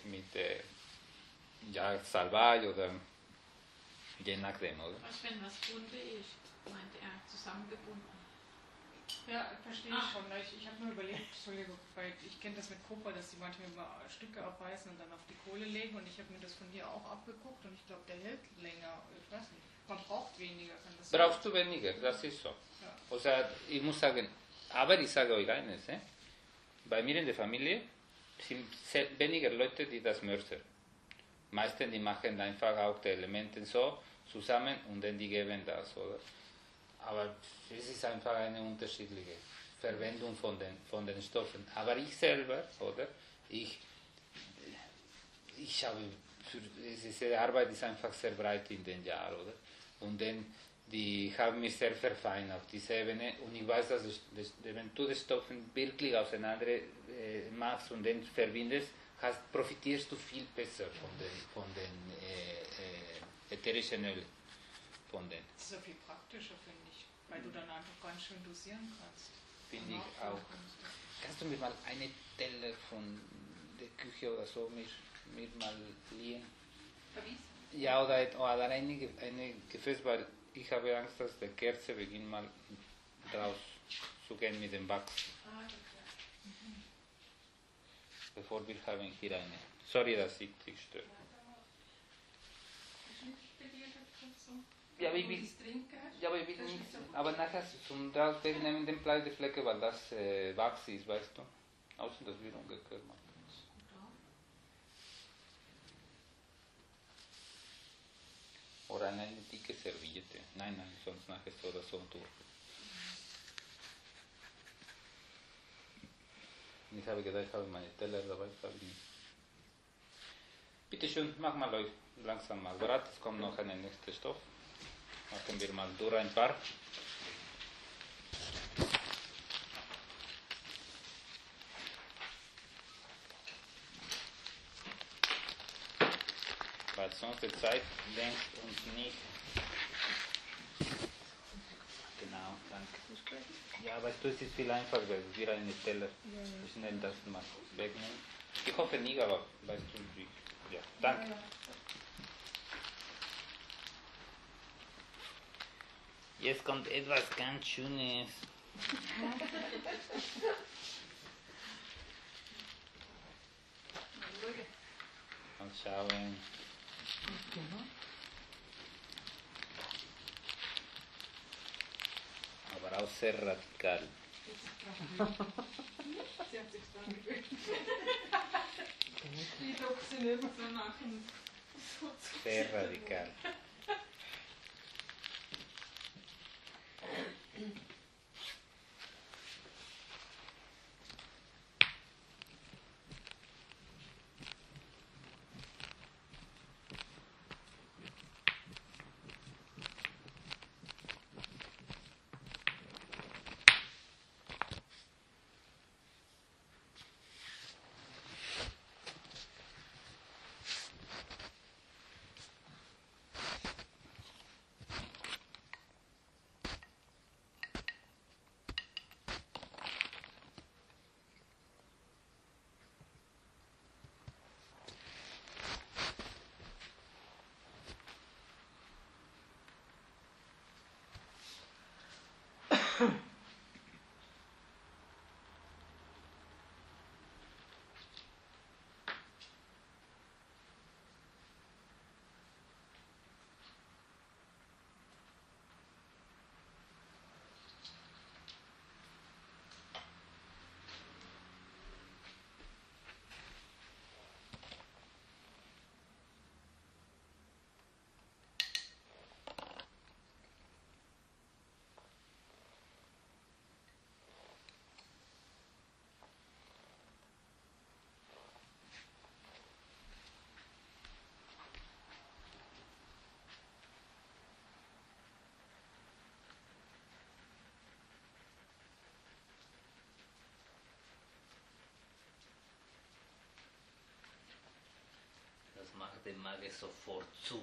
Salbei oder je nachdem, oder. Was, wenn was bunte ist, meinte er, zusammengebunden. Ja, verstehe ich schon. Ich habe nur überlegt, Entschuldigung, weil ich kenne das mit Kupfer, dass die manchmal mal Stücke abbeißen und dann auf die Kohle legen und ich habe mir das von dir auch abgeguckt und ich glaube, der hält länger. Ich weiß nicht. Man braucht weniger, kann das sein? Brauchst du weniger, das ist so. Ja. Also, ich muss sagen, aber ich sage euch eines, bei mir in der Familie sind weniger Leute, die das möchten. Meistens, die machen einfach auch die Elemente so zusammen und dann die geben das, oder? Aber es ist einfach eine unterschiedliche Verwendung von den Stoffen. Aber ich selber, oder? Ich habe, diese Arbeit ist einfach sehr breit in den Jahren, oder? Und dann, die haben mich sehr verfeinert auf dieser Ebene und ich weiß, dass wenn du die Stoffe wirklich auseinander machst und dann verbindest, profitierst du viel besser von den ätherischen Ölen. Das ist ja viel praktischer, finde ich, weil du dann einfach ganz schön dosieren kannst. Finde ich auch. Kannst du mir mal eine Teller von der Küche oder so mir mal liehen? Verwies? Ja, oder eine Gefäß, weil ich habe Angst, dass die Kerze beginnt mal raus zu gehen mit dem Wachs. Ah, okay. Bevor wir haben hier eine. Sorry, dass ich dich störe. Ja, aber ich will nicht. Aber nachher zum Drauflegen nehmen den Blei die Flecke, weil das Wachs ist, weißt du. Außer dass wir umgekehrt machen. Oder eine dicke Serviette. Nein, sonst nachher so oder so durch. Ich habe gedacht, ich habe meine Teller dabei, habe ich nicht. Bitte schön, mach mal euch langsam mal bereit. Es kommt noch ein nächster Stoff. Machen wir mal durch ein paar. Weil sonst die Zeit lenkt uns nicht. Genau, danke. Ja, weißt du, es ist viel einfacher, wir eine Teller. Schnell das mal wegnehmen. Ich hoffe nicht, aber weißt du, wie. Ja, danke. Jetzt kommt etwas ganz Schönes. Mal schauen. Aber auch sehr radikal. Sie hat sich dran gewöhnt. Die doch sie nicht so machen. Sehr radikal. Das macht den Magen sofort zu.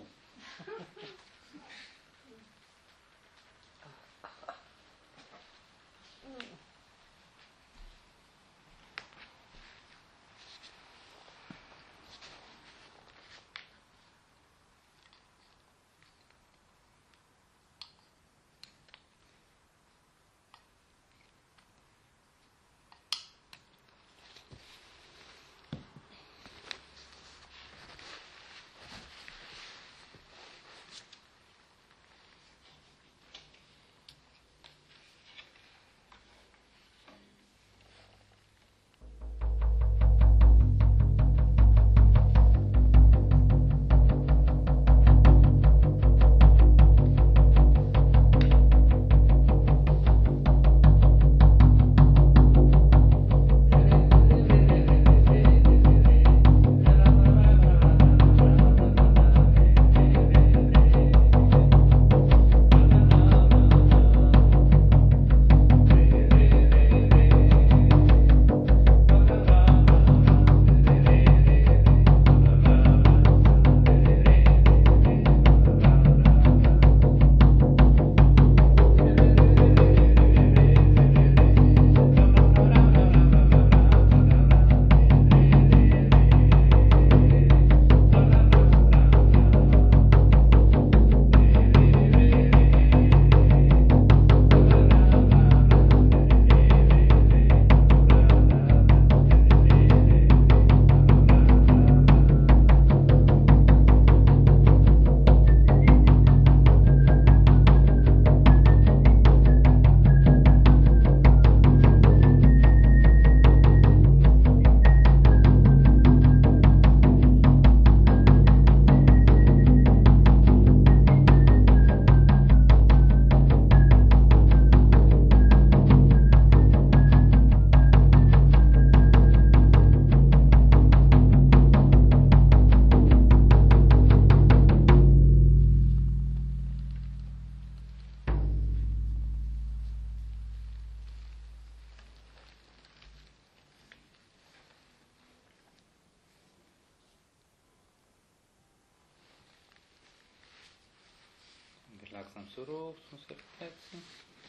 langsam zurück zum Sitzplätzchen.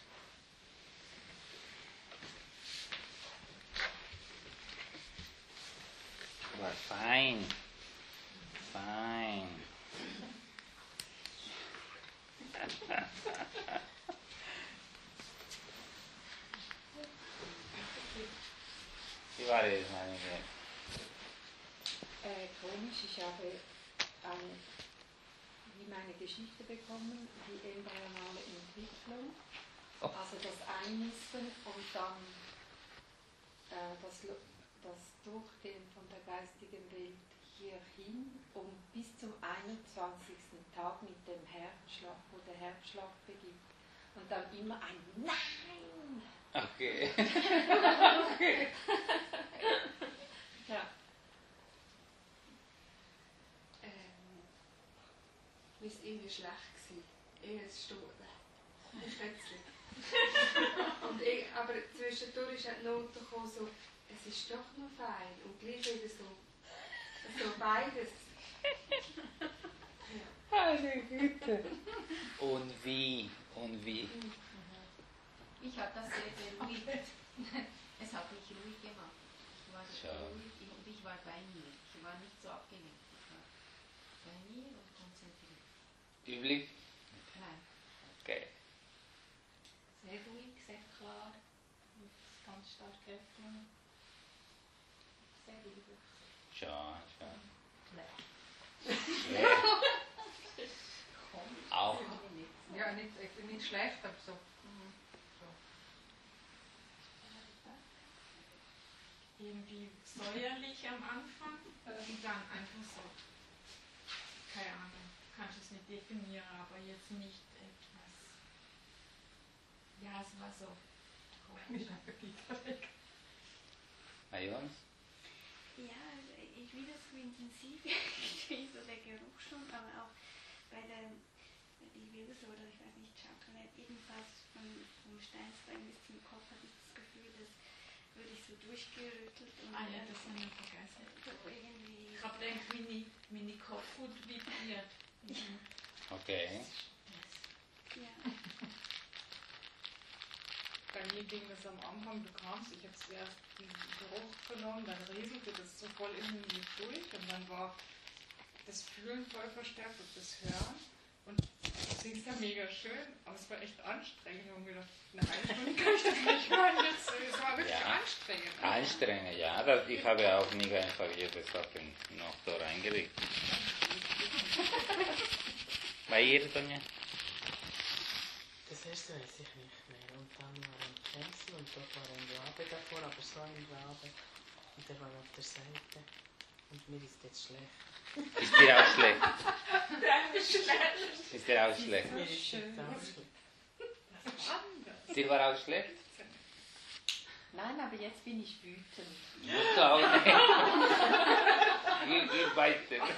War fein. Fein. Wie war das, meine Güte? Komisch, ich habe meine Geschichte bekommen, die embryonale Entwicklung, also das Einnisten und dann das Durchgehen von der geistigen Welt hierhin und bis zum 21. Tag mit dem Herzschlag, wo der Herzschlag beginnt. Und dann immer ein Nein! Okay. Okay. Ja. Mir war irgendwie schlecht gewesen. Es steht plötzlich. Aber zwischendurch ist die Note gekommen, so, es ist doch noch fein und gleich wieder so beides. Ja. Meine Güte. Und wie? Ich habe das sehr beruhigt. Es hat mich ruhig gemacht. Ich war ruhig und ich war bei mir. Ich war nicht so abgelenkt. Ich war bei mir und konzentriert. Üblich? Nein. Okay. Sehr ruhig, sehr klar. Und ganz stark öffnen. Sehr ruhig. Schon. Nein. Auch. Ja, nicht schlecht, aber so. Irgendwie säuerlich am Anfang und dann einfach so. Keine Ahnung, kann ich es nicht definieren, aber jetzt nicht etwas. Ja, es war so komisch. Bei uns? Ja, ich will das so intensiv, wie so der Geruch schon, aber auch bei der, die Wilse oder ich weiß nicht, Chocolate, ebenfalls vom Steinstein bis zum Kopf hatte ich das Gefühl, das würde ich so durchgerüttelt und Ah ja, das haben wir vergessen. so irgendwie. Ich habe gedacht, meine Kopfhut vibriert. Okay. Ja. Bei mir ging das am Anfang, du kamst, ich habe zuerst diesen Geruch genommen, dann rieselte das so voll in mich durch und dann war das Fühlen voll verstärkt und das Hören. Und das ist ja mega schön, aber es war echt anstrengend. Ich habe mir gedacht, eine halbe Stunde kann ich das nicht hören. Es war wirklich anstrengend. Anstrengend, ja. Ich habe auch nicht einfach jede Sache noch da reingelegt. Bei ihr, Tonja? Das erste weiß ich nicht mehr. Und dann war ein Fenster und dort war ein Rabe davor, aber so ein Rabe. Und der war auf der Seite. Und mir ist jetzt schlecht. Ist dir auch schlecht? Dann ist schlecht. Ist dir auch schlecht? Mir ist jetzt auch schlecht. Dir war auch schlecht? Nein, aber jetzt bin ich wütend. Du auch nicht. Geh weiter.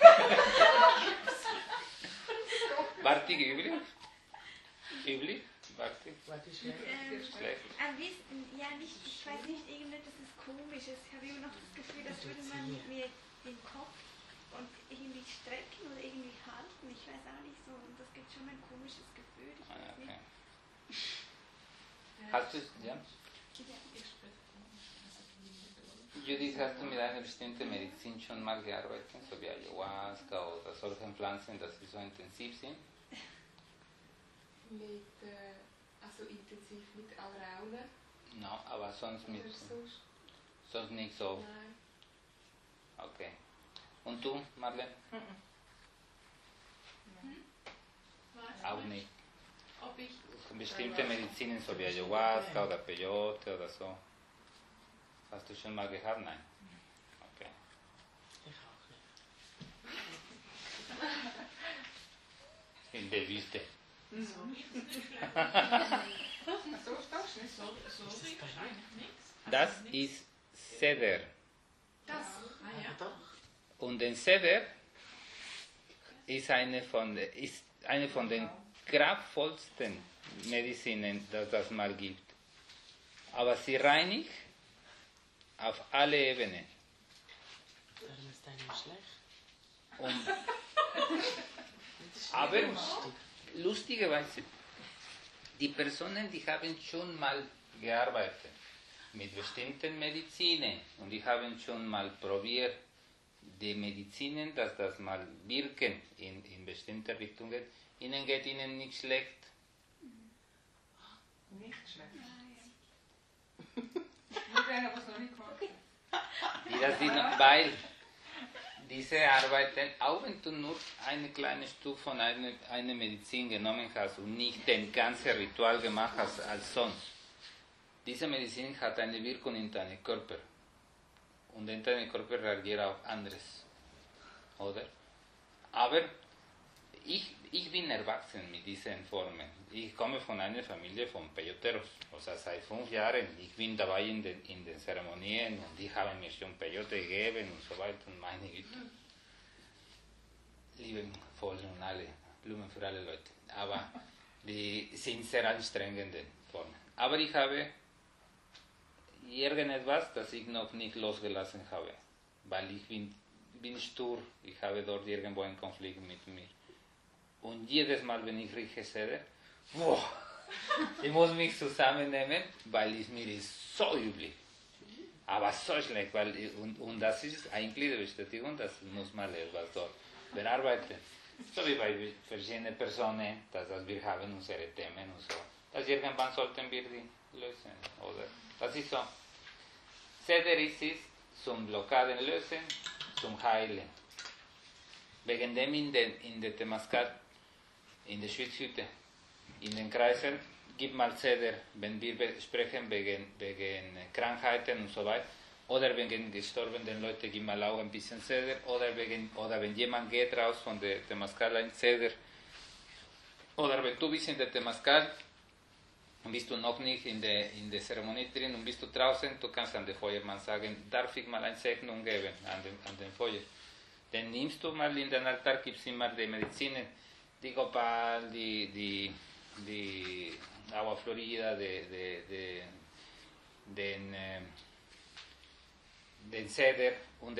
Warte, üblich? Üblich? Warte. War die schlecht? Schlecht. Am besten, ja nicht, ich weiß nicht, irgendwie, das ist komisch. Ich habe immer noch das Gefühl, als würde man mit mir den Kopf und irgendwie strecken oder irgendwie halten. Ich weiß auch nicht so. Und das gibt schon ein komisches Gefühl. Ich weiß Okay. nicht. Hast du, ja? Ja. Judith, hast du mit einer bestimmten Medizin schon mal gearbeitet? So wie Ayahuasca oder solchen Pflanzen, dass sie so intensiv sind? Also intensiv mit Aureole. No, aber sonst mit. Oder sonst? Sonst nicht so. Nein. Okay. Und du, Marlene? Auch nicht. Ob ich Bestimmte Medizinen, so wie Ayahuasca oder Peyote oder so. Hast du schon mal gehabt? Nein. Okay. Ich auch nicht. In der Wüste. So ist nicht so. so riecht eigentlich nichts. Das ist Ceder. Das. Ah ja. Doch. Und den Ceder ist eine von den kraftvollsten Medizinen, das es mal gibt. Aber sie reinigt auf alle Ebenen. Darum ist einem schlecht. Und, Das ist aber lustig. lustigerweise, die Personen, die haben schon mal gearbeitet mit bestimmten Medizinen und die haben schon mal probiert, die Medizinen, dass das mal wirken in bestimmte Richtungen, ihnen geht ihnen nicht schlecht. Nicht schlecht. Nur einer, was noch nicht kommt. Weil diese Arbeiten, auch wenn du nur ein kleines Stück von einer Medizin genommen hast und nicht den ganzen Ritual gemacht hast als sonst, diese Medizin hat eine Wirkung in deinem Körper. Und in deinem Körper reagiert auf anderes. Oder? Aber ich bin erwachsen mit diesen Formen. Ich komme von einer Familie von Peyoteros. Also seit 5 Jahren. Ich bin dabei in den Zeremonien und die haben mir schon Peyote gegeben und so weiter. Und meine Güte. Liebenvoll und alle, Blumen für alle Leute. Aber die sind sehr anstrengende Formen. Aber ich habe irgendetwas, das ich noch nicht losgelassen habe. Weil ich bin stur. Ich habe dort irgendwo einen Konflikt mit mir. Und jedes Mal, wenn ich rieche Seder, ich muss mich zusammennehmen, weil es mir ist so übel. Aber so schlecht, und das ist eigentlich die Bestätigung, das muss man etwas dort bearbeiten. So wie bei verschiedenen Personen, dass wir haben unsere Themen und so. Das irgendwann sollten wir die lösen, oder? Das ist so. Seder ist es zum Blockaden lösen, zum Heilen. Wegen dem in der Temascal, in der Schwitzhütte, in den Kreisen, gibt mal Seder, wenn wir sprechen wegen Krankheiten und so weiter, oder wegen gestorbenen Leuten gibt mal auch ein bisschen Seder, oder wenn jemand geht raus von der Temascal ein Seder, oder wenn du bist in der Temascal und bist du noch nicht in der Zeremonie drin und bist du draußen, du kannst an den Feuermann sagen, darf ich mal eine Segnung geben an den Feuer. Dann nimmst du mal in den Altar, gibt es immer die Medizinen, die Copal, die Agua Florida, den Seder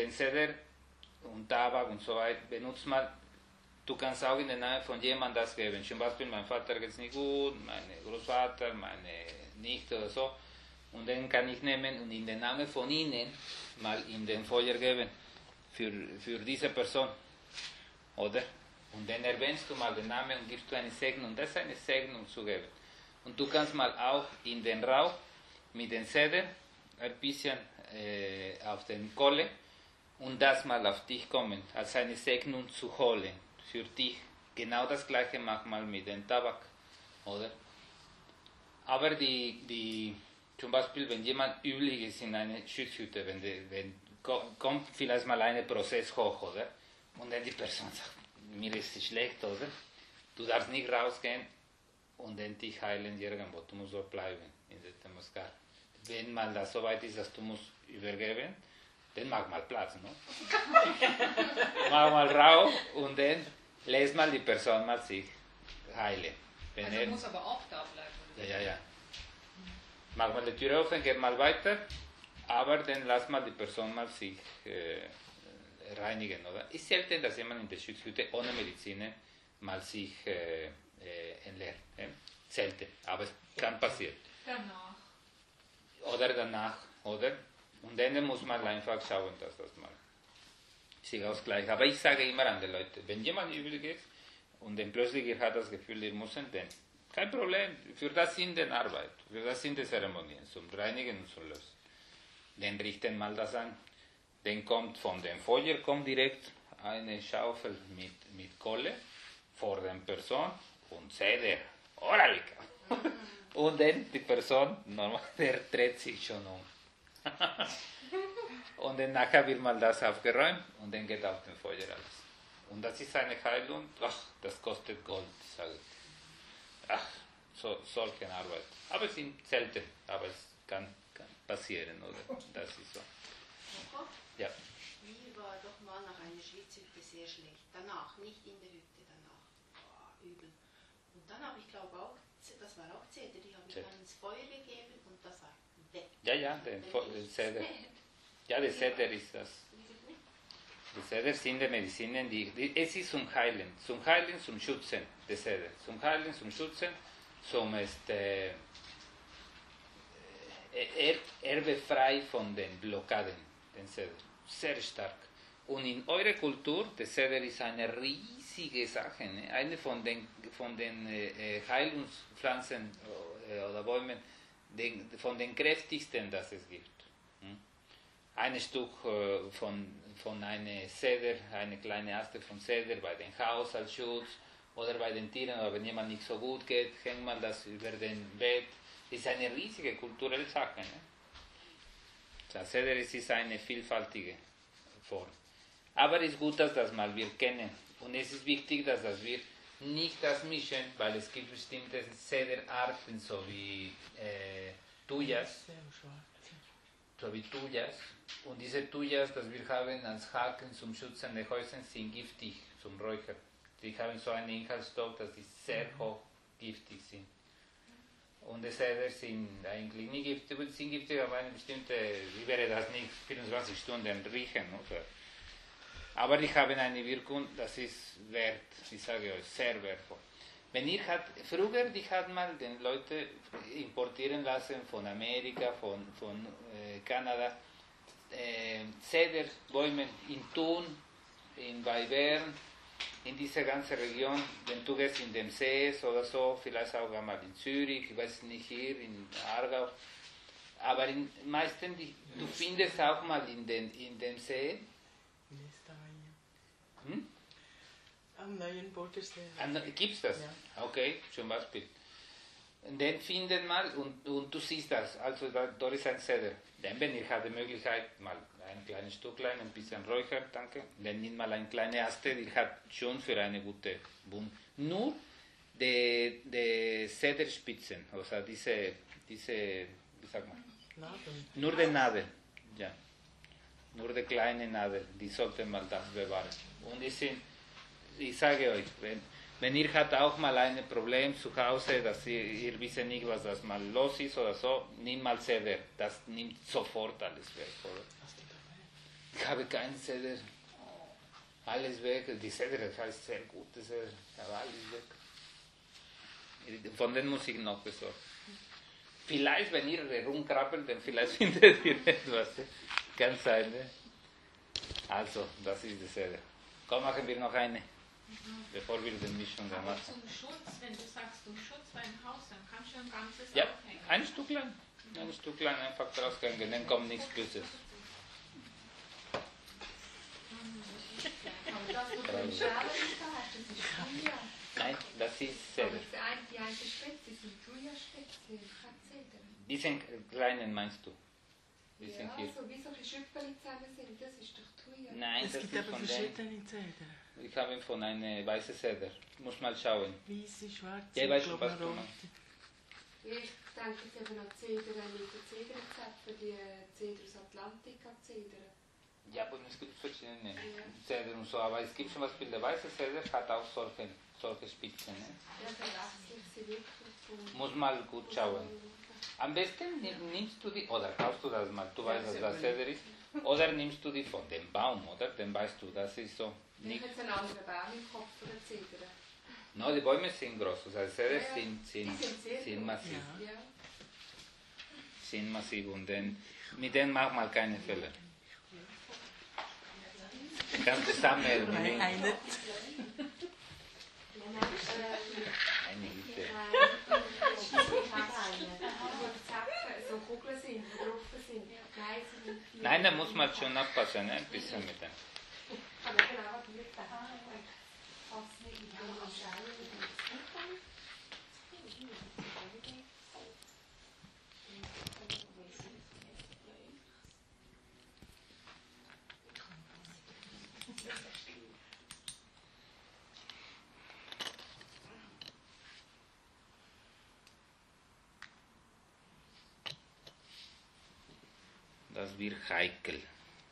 und Tabak und so weiter, benutzt mal. Du kannst auch in den Namen von jemandem das geben. Zum Beispiel, mein Vater geht es nicht gut, meine Großvater, meine Nichte oder so. Und dann kann ich nehmen und in den Namen von ihnen mal in den Feuer geben. Für diese Person. Oder? Und dann erwähnst du mal den Namen und gibst du eine Segnung. Das ist eine Segnung zu geben. Und du kannst mal auch in den Rauch mit dem Seder ein bisschen auf den Kohle und das mal auf dich kommen, als eine Segnung zu holen. Für dich. Genau das gleiche mach mal mit dem Tabak. Oder? Aber zum Beispiel, wenn jemand üblich ist in einer Schutzhütte, wenn kommt vielleicht mal ein Prozess hoch, oder? Und dann die Person sagt, mir ist es schlecht, oder? Du darfst nicht rausgehen und dann dich heilen irgendwo. Du musst dort bleiben, in der Temascal. Wenn mal das so weit ist, dass du musst übergeben, dann mach mal Platz, no? Mach mal raus und dann lässt mal die Person mal sich heilen. Also muss aber auch da bleiben. Ja. Mach mal die Tür offen, geht mal weiter. Aber dann lass mal die Person mal sich reinigen, oder? Ist selten, dass jemand in der Schutzhütte ohne Medizin mal sich entleert. Selten, aber es kann passieren. Danach. Oder danach, oder? Und dann muss man einfach schauen, dass das mal sich ausgleicht. Aber ich sage immer an die Leute, wenn jemand übel ist und dann plötzlich hat das Gefühl, wir müssen dann, kein Problem, für das sind die Arbeit, für das sind die Zeremonien, zum Reinigen und zum Lösen. Dann richten mal das an. Dann kommt von dem Feuer direkt eine Schaufel mit Kohle vor der Person und Seder. Órale! Und dann die Person, normal, der dreht sich schon um. Und dann nachher wird mal das aufgeräumt und dann geht auf dem Feuer alles. Und das ist eine Heilung, das kostet Gold, sage ich. Solche Arbeit. Aber es sind selten, aber es kann passieren, oder? Das ist so. Papa, Ja. mir war doch mal nach einer Schwitzhütte sehr schlecht. Danach, nicht in der Hütte, danach. Übel. Und dann habe ich glaube auch, das war auch Zeder, die habe ich dann ins Feuer gegeben und das war weg. Ja, den Seder. Ja, der Seder ist das. Die Seder sind die Medizinen, es ist zum Heilen, zum Schützen, die Seder. Zum Heilen, zum Schützen, zum erbefrei von den Blockaden, den Seder. Sehr stark. Und in eurer Kultur, der Seder ist eine riesige Sache, ne? Eine von den Heilungspflanzen oder Bäumen, von den kräftigsten, das es gibt. Ein Stück von einer Zeder, eine kleine Aste von Zeder bei dem Haus als Schutz oder bei den Tieren, oder wenn jemand nicht so gut geht, hängt man das über den Bett. Das ist eine riesige kulturelle Sache. Ne? Das Zeder ist eine vielfältige Form. Aber es ist gut, dass das mal wir kennen. Und es ist wichtig, dass das wir nicht das mischen, weil es gibt bestimmte Zederarten, so wie Tuyas. So wie Tuyas. Und diese Tuyas, das wir haben als Haken zum Schützen der Häuser, sind giftig zum Räucher. Die haben so einen Inhaltsstoff, dass sie sehr hoch giftig sind. Und die Zeder sind eigentlich nicht giftig, sind giftig, aber eine bestimmte, ich werde das nicht 24 Stunden riechen. Oder? Aber die haben eine Wirkung, das ist wert, ich sage euch, sehr wertvoll. Wenn ihr früher, die hat mal den Leute importieren lassen von Amerika, von Kanada, Zederbäume in Thun, bei Bern, in dieser ganzen Region, wenn du gehst in den See oder so, vielleicht auch einmal in Zürich, ich weiß nicht, hier in Aargau, aber meistens, du findest auch mal in dem See. Am neuen Bodensee. Gibt's das? Ja. Okay, zum Beispiel. Und den findet mal und du siehst das, also dort ist ein Zeder. Dann, wenn ihr habt die Möglichkeit, mal ein kleines Stücklein, ein bisschen Räucher, danke, dann nimmt mal eine kleine Aste, die hat schon für eine gute Bund. Nur die Zederspitzen, also diese, wie sagt man? Nadeln. Nur die Nadel, ja. Nur die kleine Nadel, die sollte man das bewahren. Und ich sage euch, wenn ihr habt auch mal ein Problem zu Hause, dass ihr wisst nicht, was das mal los ist oder so, nimm mal Zeder. Das nimmt sofort alles weg, oder? Ich habe keinen Zeder. Alles weg. Die Zeder, das heißt sehr gut, aber alles weg. Von denen muss ich noch besorgen. Vielleicht, wenn ihr rumkrabbelt, dann vielleicht findet ihr etwas. Kann sein, ne? Also, das ist die Zeder. Komm, machen wir noch eine. Bevor wir den Mischung machen. Aber zum Schutz, wenn du sagst, zum Schutz beim Haus, dann kannst du ein ganzes Ja, aufhängen. ein Stücklein einfach raushängen, dann kommt nichts Böses. Aber das, was du im Schalen hast, das ist Thuja. Nein, das ist Aber Zeder. die eine Spitze sind Thuja-Spitze, keine Zeder. Diesen kleinen meinst du? Die sind Ja, hier. so wie solche Schüppeli zusammen sind, das ist doch Thuja. Nein, Es das gibt ist aber von verschiedene Zeder. Ich habe von einer weißen Zeder. Muss mal schauen. Weiße, schwarze, Ja, ich weiß ich schon, glaube was du rote. meinst. Ich denke jetzt eben an Zeder mit der Zederzapfen, die Zeder aus Atlantika Zeder. Ja, aber es gibt verschiedene Zeder und so, aber es gibt zum Beispiel der weiße Zeder, hat auch solche Spitzen. Ne? Ja, verlässlich sie wirklich von... Muss mal gut schauen. Am besten nimmst du die, oder kaufst du das mal, du weißt, was das Zeder ist, oder nimmst du die von dem Baum, oder? Dann weißt du, das ist so. Ich Nicht. habe jetzt einen anderen Baum im Kopf von der Zeder. No, die Bäume sind groß, also Zeder Ja, sind sehr groß. massiv. Ja. Ja. Sind massiv und mit denen mach mal keine Fälle. Kannst du sammeln. Nein, eine. Eine Güte. Ich habe einen, wo die Zapfen so Kugeln sind, die drauf sind. Nein, sie sind viel. Nein, da muss man schon aufpassen, ne? Ein bisschen mit dem. Aber genau, was wir da haben. Passt nicht in den Schalen. Das wird heikel.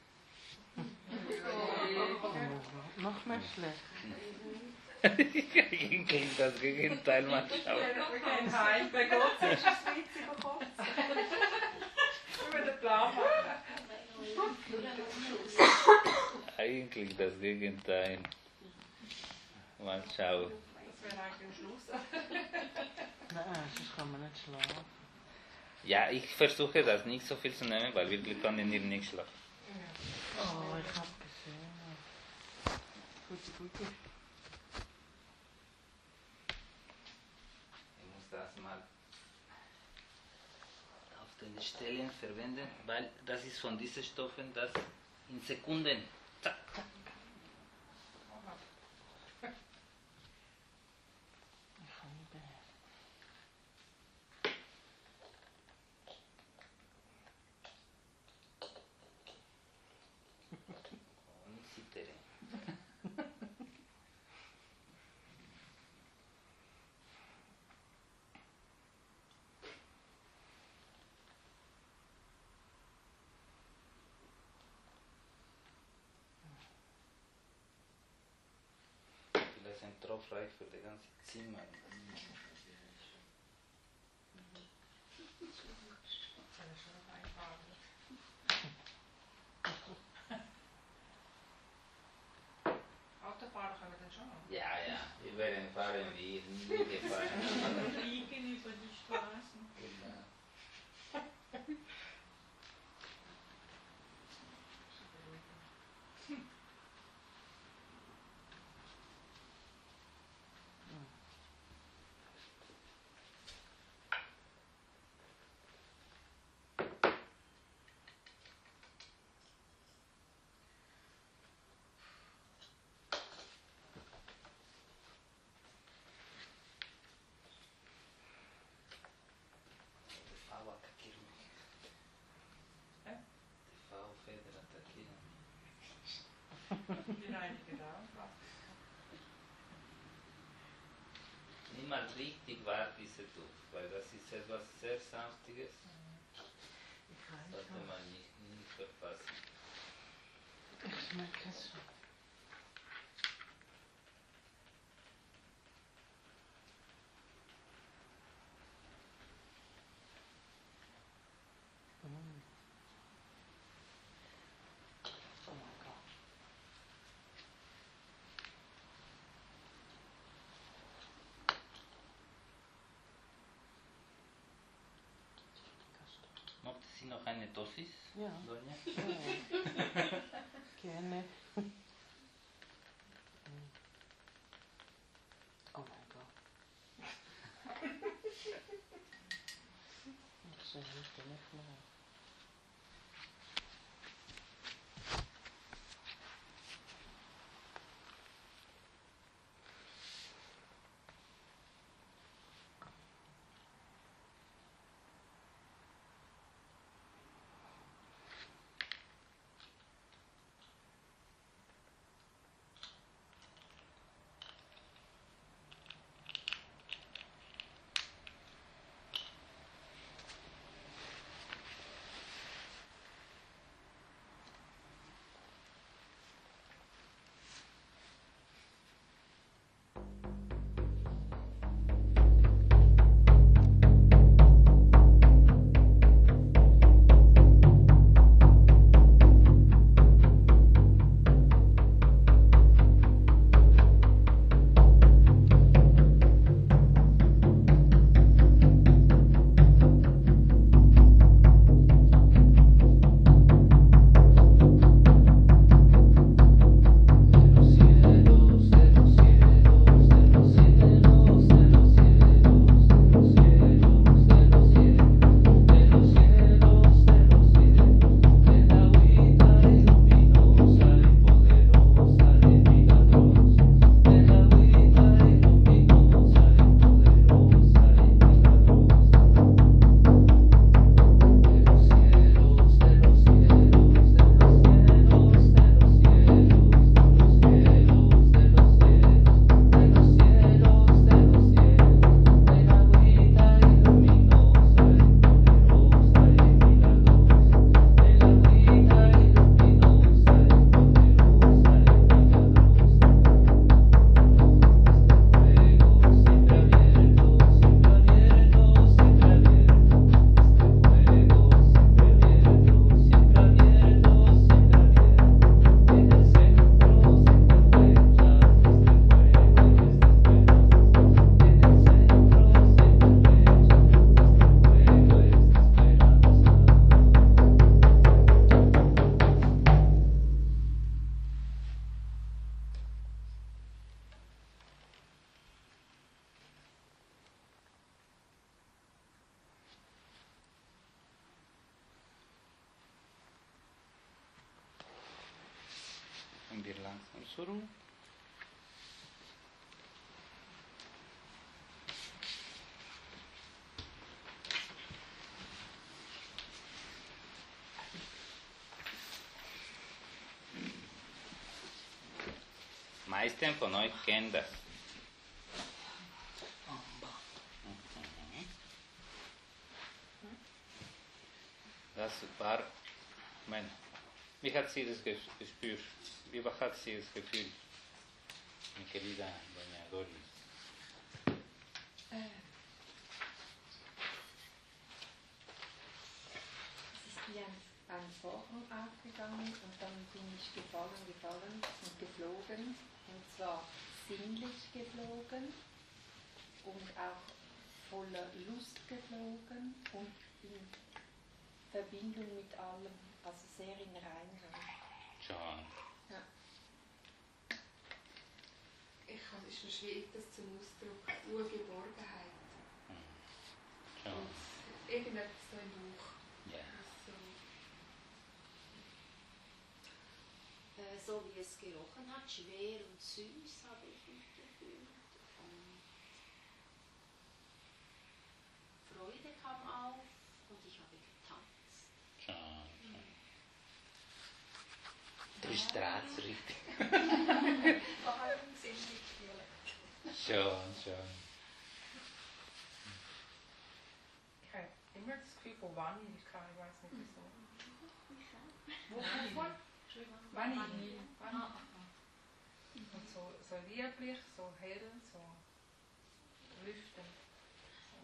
Noch mehr schlecht. Gegen das Gegenteil mal schauen. Kein Heim, bei Gott ist es witzig bekommen. Über den Plan machen. eigentlich das Gegenteil. Mal schauen. Das wäre eigentlich ein Schluss. Nein, sonst kann man nicht schlafen. Ja, ich versuche das nicht so viel zu nehmen, weil wirklich kann ich nicht schlafen. Oh, ich hab gesehen. Gut. Ich muss das mal auf den Stellen verwenden, weil das ist von diesen Stoffen, das in Sekunden. Zack, zack. Vielleicht ein Tropf reicht für das ganze Zimmer. Autofahren können wir dann schon. Ja, wir werden fahren wie nie gefahren. Fliegen über die Straßen. Genau. Niemand richtig war diese Duft, weil das ist etwas sehr Sanftiges. Das sollte man nicht verpassen. Ich schmecke es schon. Oh mein Gott. Mochte Sie noch eine Dosis, Ja. Sonja? Ja. Gerne. Oh mein Gott. Ich sehe heute nicht mehr. kommen wir langsam zur Ruhe. Meisten von euch kennen das. Das war, wie hat sie das gespürt? Wie hat sie das Gefühl, mi querida doña Doris? Es ist wie ein Vorhang aufgegangen und dann bin ich gefallen und geflogen. Und zwar sinnlich geflogen und auch voller Lust geflogen und in Verbindung mit allem, also sehr in Reinheit. Schon. Ja. Es ist mir schwierig, das zum Ausdruck, Urgeborgenheit. Schon. Und irgendetwas da im Bauch. Ja. So wie es gerochen hat, schwer und süß, habe ich mich gefühlt. Freude kam auf und ich habe getanzt. Schon. Du strahlst richtig. Vor allem sinnlich violett. Schon. Ich habe immer das Gefühl von Vanille, ich weiß nicht wieso. Wovon? Vanille. Und so lieblich, so hell, so lüftend. So.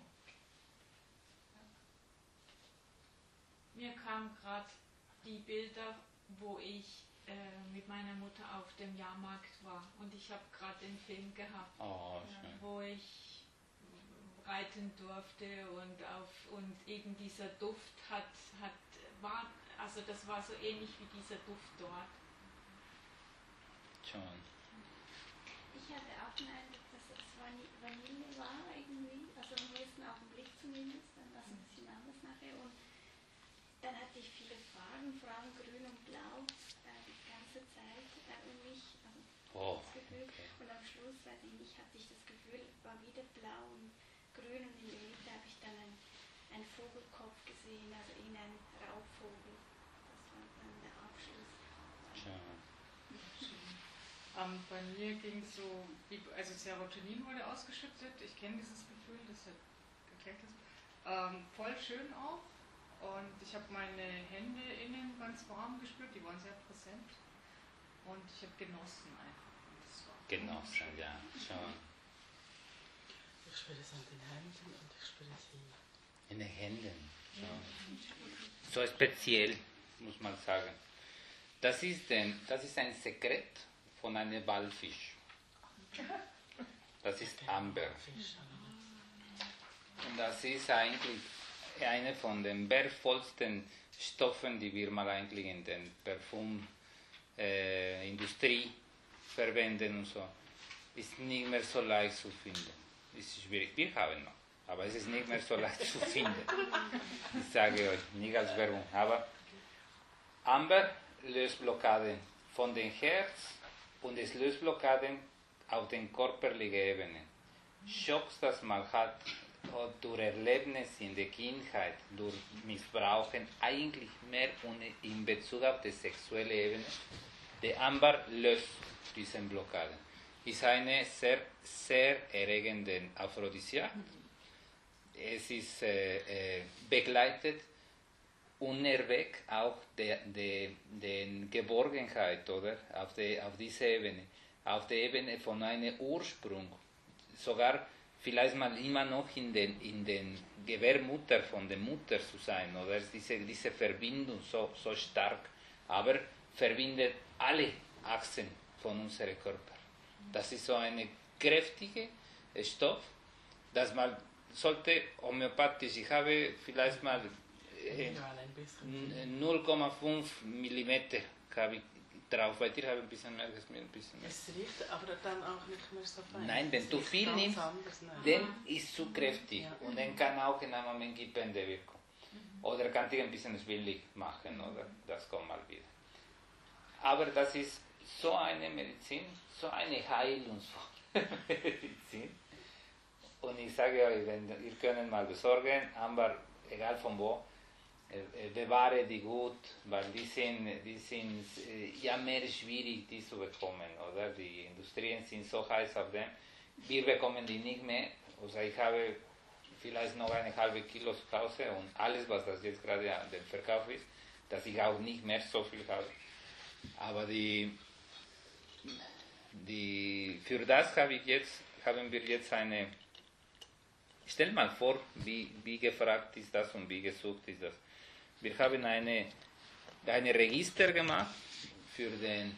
Mir kamen gerade die Bilder, wo ich mit meiner Mutter auf dem Jahrmarkt war. Und ich habe gerade den Film gehabt, Oh, schön. wo ich reiten durfte und eben dieser Duft das war so ähnlich wie dieser Duft dort. Schon. Ich hatte auch den Eindruck, dass es Vanille war irgendwie, also im ersten Augenblick zumindest, dann war es ein bisschen anders nachher. Und dann hatte ich viele Farben, vor allem grün und blau, die ganze Zeit um mich, also das Gefühl. Okay. Und am Schluss, weiß ich nicht, hatte ich das Gefühl, war wieder blau und grün und in der Mitte habe ich dann einen Vogelkopf gesehen, also irgendein Raubvogel. Das war dann der Abschluss. Schon. Bei mir ging es so, also Serotonin wurde ausgeschüttet. Ich kenne dieses Gefühl, das hat erklärt ist. Voll schön auch. Und ich habe meine Hände innen ganz warm gespürt, die waren sehr präsent. Und ich habe genossen einfach. Und das war Genossen, ja. Schon. Ich spüre es an den Händen und ich spüre es hier. In den Händen. Schon. So speziell, muss man sagen. Das ist ein Sekret von einem Walfisch. Das ist Amber. Und das ist eigentlich eine von den wertvollsten Stoffen, die wir mal eigentlich in der Parfumindustrie verwenden und so. Ist nicht mehr so leicht zu finden. Ist schwierig. Wir haben noch, aber es ist nicht mehr so leicht zu finden. Ich sage euch, nicht als Werbung. Aber Amber löst Blockaden von dem Herz und es löst Blockaden auf den körperlichen Ebene. Schocks, das man hat, durch Erlebnisse in der Kindheit, durch Missbrauchen, eigentlich mehr in Bezug auf die sexuelle Ebene. Der Amber löst diese Blockaden. Ist eine sehr, sehr erregende Aphrodisiak. Es ist begleitet unerweckt auch der Geborgenheit, oder? Auf diese Ebene. Auf der Ebene von einem Ursprung. Sogar vielleicht mal immer noch in den Gebärmutter von der Mutter zu sein, oder? Diese Verbindung so stark, aber verbindet alle Achsen von unserem Körper. Das ist so ein kräftiger Stoff, dass man sollte homöopathisch, ich habe vielleicht mal 0,5 mm habe ich drauf, weil dir habe ein bisschen mehr, das mir ein bisschen mehr. Es riecht aber dann auch nicht mehr so fein. Nein, wenn du viel nimmst, dann ist zu kräftig, Ja. und dann kann auch in einem Moment kippende Wirkung. Oder kann dich ein bisschen schwierig machen, oder? Das kommt mal wieder. Aber das ist so eine Medizin, so eine heilungsvolle Medizin. Und ich sage euch, ihr könnt mal besorgen, aber egal von wo, bewahre die gut, weil die sind ja mehr schwierig, die zu bekommen, oder? Die Industrien sind so heiß auf dem. Wir bekommen die nicht mehr. Also ich habe vielleicht noch eine halbe Kilo zu Hause und alles, was das jetzt gerade an dem Verkauf ist, dass ich auch nicht mehr so viel habe. Aber für das haben wir jetzt eine. Stell mal vor, wie gefragt ist das und wie gesucht ist das. Wir haben eine Register gemacht für den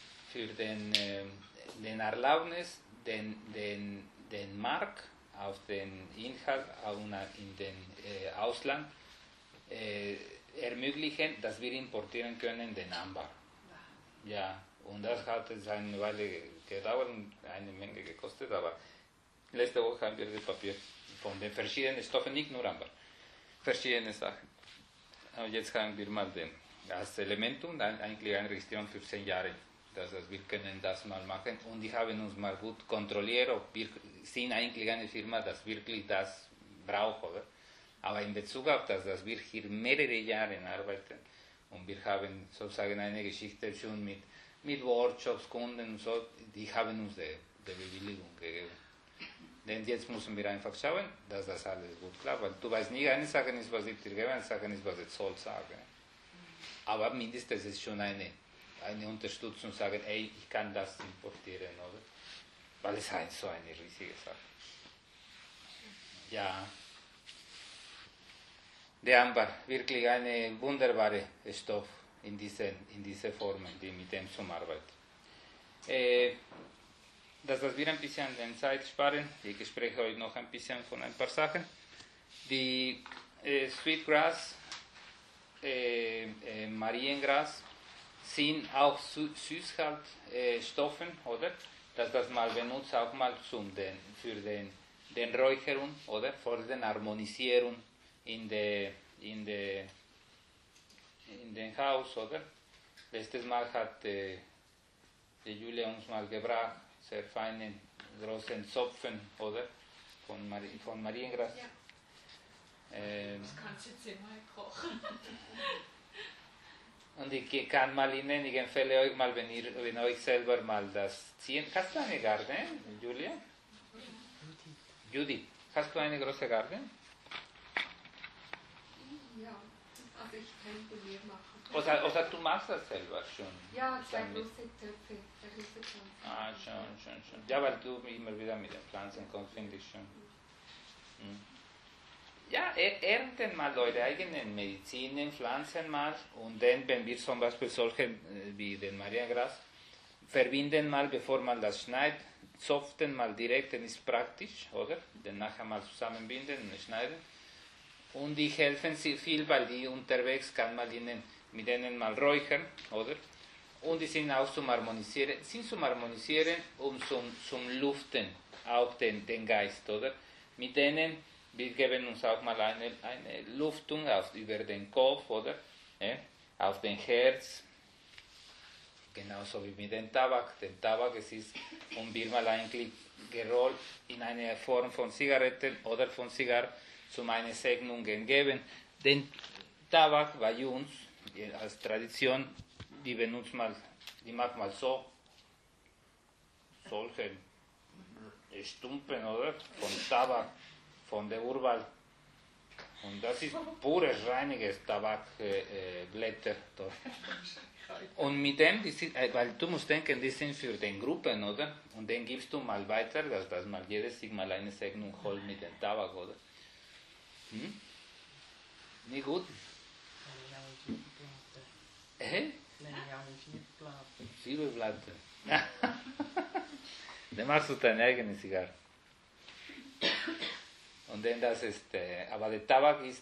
Erlaubnis, den Markt auf den Inhalt in den Ausland ermöglichen, dass wir importieren können den Amber. Ja, und das hat es eine Weile gedauert und eine Menge gekostet, aber letzte Woche haben wir das Papier von den verschiedenen Stoffen, nicht nur Amber, verschiedene Sachen. Aber jetzt haben wir mal das Elementum, eigentlich eine Registrierung für 10 Jahre. Das heißt, wir können das mal machen und die haben uns mal gut kontrolliert, ob wir sind eigentlich eine Firma, das wirklich das braucht, oder? Aber in Bezug auf das, dass wir hier mehrere Jahre arbeiten und wir haben sozusagen eine Geschichte schon mit Workshops, Kunden und so, die haben uns die Bewilligung gegeben. Denn jetzt müssen wir einfach schauen, dass das alles gut klappt. Weil du weißt nicht, eine Sache ist, was ich dir gebe, eine Sache ist, was der Zoll sagt. Aber mindestens ist schon eine Unterstützung, sagen, ey, ich kann das importieren, oder? Weil es ist so eine riesige Sache. Ja. Der Amber, wirklich eine wunderbare Stoff in diese Formen, die mit dem zum Arbeiten. Dass wir ein bisschen den Zeit sparen, ich spreche euch noch ein bisschen von ein paar Sachen. Die Sweetgrass, Mariengras sind auch Süßhaltstoffen, oder? Dass das mal benutzt auch mal für den Räucherung, oder? Für den Harmonisieren in den Haus, oder? Letztes Mal hat die Julia uns mal gebracht, sehr feinen, großen Zopfen, oder? Von Mariengras. Ja. Das kannst du jetzt immer kochen. Und ich kann mal Ihnen, ich empfehle euch mal, wenn euch selber mal das ziehen. Hast du eine Garten, Julia? Judith, hast du eine große Garten? Ja, also ich könnte mehr machen. Oder du machst das selber schon? Ja, 2 Damit. große Töpfe, große Pflanzen. Ah, schon. Ja, weil du immer wieder mit den Pflanzen kommst, finde ich schon. Ja, ernten mal eure eigenen Medizinen, Pflanzen mal und dann, wenn wir zum Beispiel solche wie den Mariengras verbinden mal, bevor man das schneidet, zopfen mal direkt, dann ist praktisch, oder? Dann nachher mal zusammenbinden und schneiden. Und die helfen sie viel, weil die unterwegs kann man mit denen mal räuchern, oder? Und die sind auch zum Harmonisieren, zum Luften, auch den Geist, oder? Mit denen, wir geben uns auch mal eine Luftung über den Kopf, oder? Auf den Herz, genauso wie mit dem Tabak. Den Tabak, es ist, und wir mal eigentlich gerollt in eine Form von Zigaretten oder von Zigarren, zum eine Segnung geben. Den Tabak bei uns, als Tradition, die macht mal so, solche Stumpen, oder? Von Tabak, von der Urwald. Und das ist pures, reiniges Tabakblätter. Und mit dem, weil du musst denken, die sind für den Gruppen, oder? Und dann gibst du mal weiter, dass das mal jedes sich mal eine Segnung holt mit dem Tabak, oder? Nicht gut? Zwiebelblätter. Dann machst du deine eigene Zigarre. Und dann das ist, aber der Tabak ist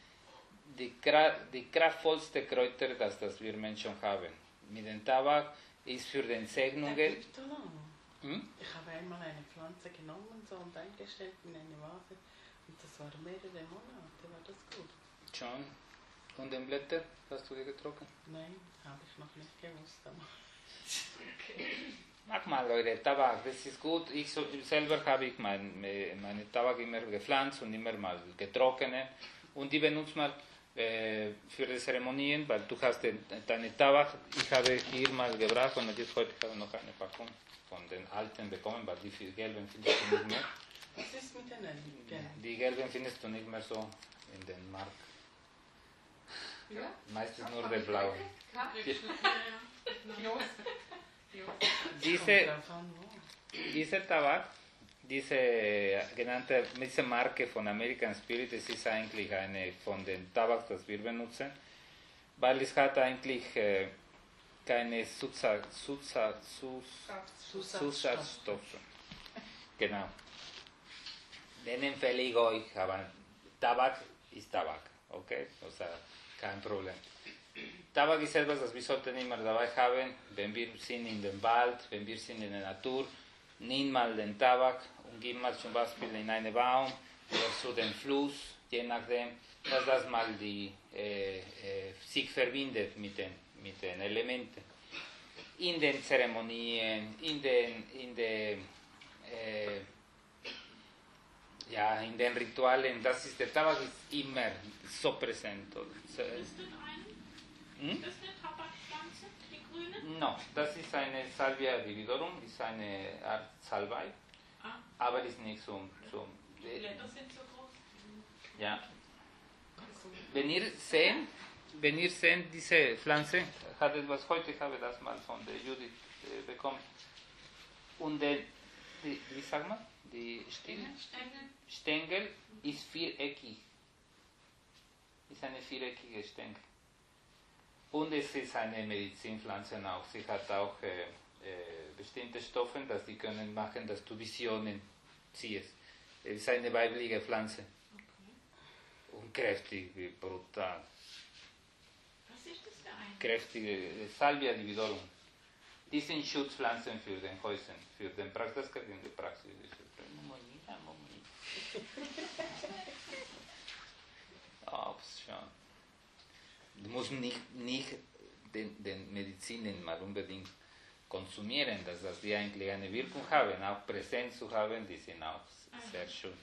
die kraftvollste Kräuter, das wir Menschen haben. Mit dem Tabak ist für den Segnungen. Ich habe einmal eine Pflanze genommen so und eingestellt in eine Vase und das war mehrere Monate, war das gut. Schon. Und den Blätter hast du die getrocknet? Nein, habe ich noch nicht gewusst. Aber Mach mal eure Tabak, das ist gut. Ich selber habe ich meine Tabak immer gepflanzt und immer mal getrocknet. Und die benutzt man für die Zeremonien, weil du hast deine Tabak. Ich habe hier mal gebracht und jetzt heute habe ich noch eine Packung von den alten bekommen, weil die gelben findest du nicht mehr. Was ist mit den gelben? Die gelben findest du nicht mehr so in den Markt. Ja? Meistens nur der blaue. Kommt drauf an, wo. Diese Tabak, diese Marke von American Spirit, das ist eigentlich eine von den Tabak, das wir benutzen, weil es hat eigentlich keine Zusatzstoffe. Genau. Den empfehle ich euch, aber Tabak ist Tabak, okay? Also kein Problem. Tabak ist etwas, das wir sollten immer dabei haben, wenn wir sind in dem Wald, wenn wir sind in der Natur. Nimm mal den Tabak und gib mal zum Beispiel in einen Baum oder zu dem Fluss, je nachdem, dass das mal sich verbindet mit den Elementen. In den Zeremonien, in den Ritualen, der Tabak ist immer so präsent. Ist das eine Tabakpflanze, die grüne? No, das ist eine Salvia dividorum, ist eine Art Salbei, aber ist nicht so. Die Blätter sind so groß. Ja. Wenn ihr seht, diese Pflanze hat etwas, heute habe ich das mal von der Judith bekommen. Und wie sagt man? Die Stängel ist viereckig. Ist eine viereckige Stängel. Und es ist eine Medizinpflanze auch. Sie hat auch bestimmte Stoffe, dass die können machen, dass du Visionen ziehst. Es ist eine weibliche Pflanze. Okay. Und kräftig, brutal. Was ist das für eine? Kräftige Salvia dividorum. Die sind Schutzpflanzen für den Häusern, für den Praxis, das kann in der Praxis. Schon. Du musst nicht den Medizinen mal unbedingt konsumieren, dass die eigentlich eine Wirkung haben, auch Präsenz zu haben, die sind auch sehr schön.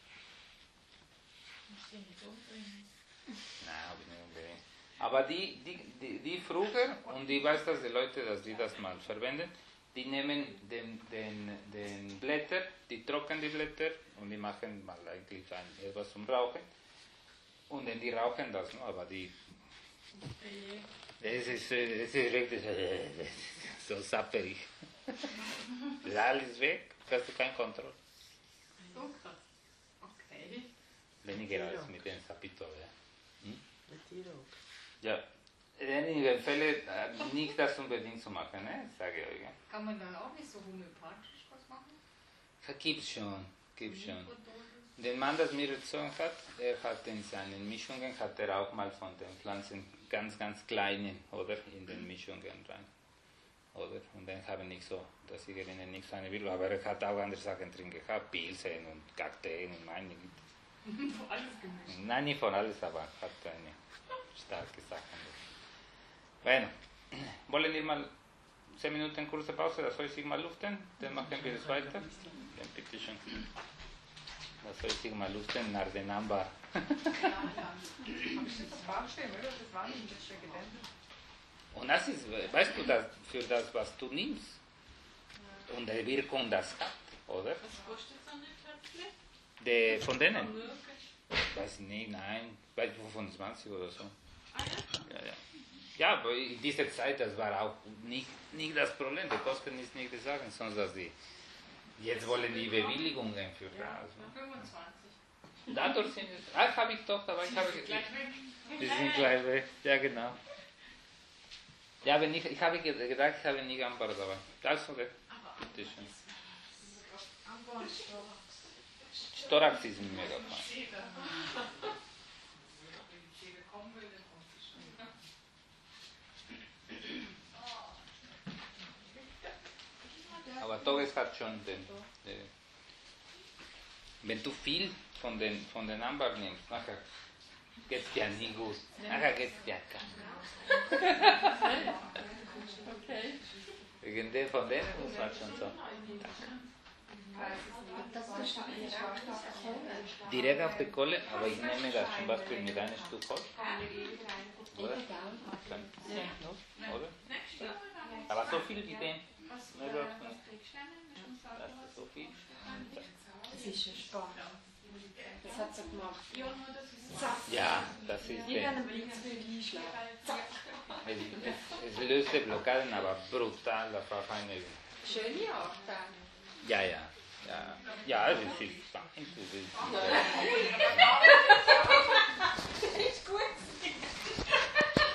Nein, nicht unbedingt. Aber die früher, und ich weiß, dass die Leute, dass die das mal verwenden, die nehmen den Blätter, die trocknen die Blätter und die machen mal eigentlich etwas zum Rauchen. Und dann die rauchen das, no? Aber die. Es ist wirklich so sapperig. Das ist alles weg, hast du keine Kontrolle. So krass. Okay. Weniger als mit den Sapito. Ja. Ja. In den Fällen nicht das unbedingt zu machen, ne? Sage ich euch. Ja. Kann man dann auch nicht so homöopathisch was machen? Gibt's schon. Der Mann, das mir erzogen hat, er hat in seinen Mischungen, hat er auch mal von den Pflanzen ganz, ganz kleine, oder, in den Mischungen rein. Oder? Und dann haben nicht so, dass ich erinnere nicht so eine Wirkung, aber er hat auch andere Sachen drin gehabt, Pilsen und Kakteen und meine Güte. Von alles gemischt. Nein, nicht von alles, aber hat eine starke Sache. Bueno, wollen wir mal 10 Minuten kurze Pause, das soll ich mal luften, dann machen wir es weiter. Ja, bitte schön. Das soll ich mal luften nach den Ambar. Habe ich das vorgestellt, oder? Das war nicht das Gelände. Und das ist, weißt du, dass für das, was du nimmst und die Wirkung das hat, oder? Was kostet so eine Köpfle? Von denen? Weiß nicht, nein, bei 25 oder so. Ja. Ja, aber in dieser Zeit, das war auch nicht das Problem. Die Kosten ist nicht die Sache, sondern dass die jetzt wollen die Bewilligungen für das. 25. Dadurch sind es. Habe ich doch, aber ich habe. Die sind gleich weg. Ja, genau. Ja, aber ich habe gedacht, ich habe nicht Ambar dabei. Das ist okay. Bitte schön. Ambar und Storax. Storax ist mega fein. Aber Toges hat schon wenn du viel von den Ambar nimmst, nachher geht es dir nie gut. Nachher geht es dir gar nicht. Okay. Gegen den von denen muss man schon so. Das ist direkt aus der Kohle. Direkt auf die Kohle, aber ich nehme das zum Beispiel mit einem Stück Holz. Oder? Oder? Aber so viel wie den. Das ist so viel. Das ist schon spannend. Das hat sie gemacht. Ja, das ist Wie ein Blitzbild einschlagen. es löste Blockaden, aber brutal auf eine. Schöne Art. Ja, ja. Ja, es ist fein. Ist gut.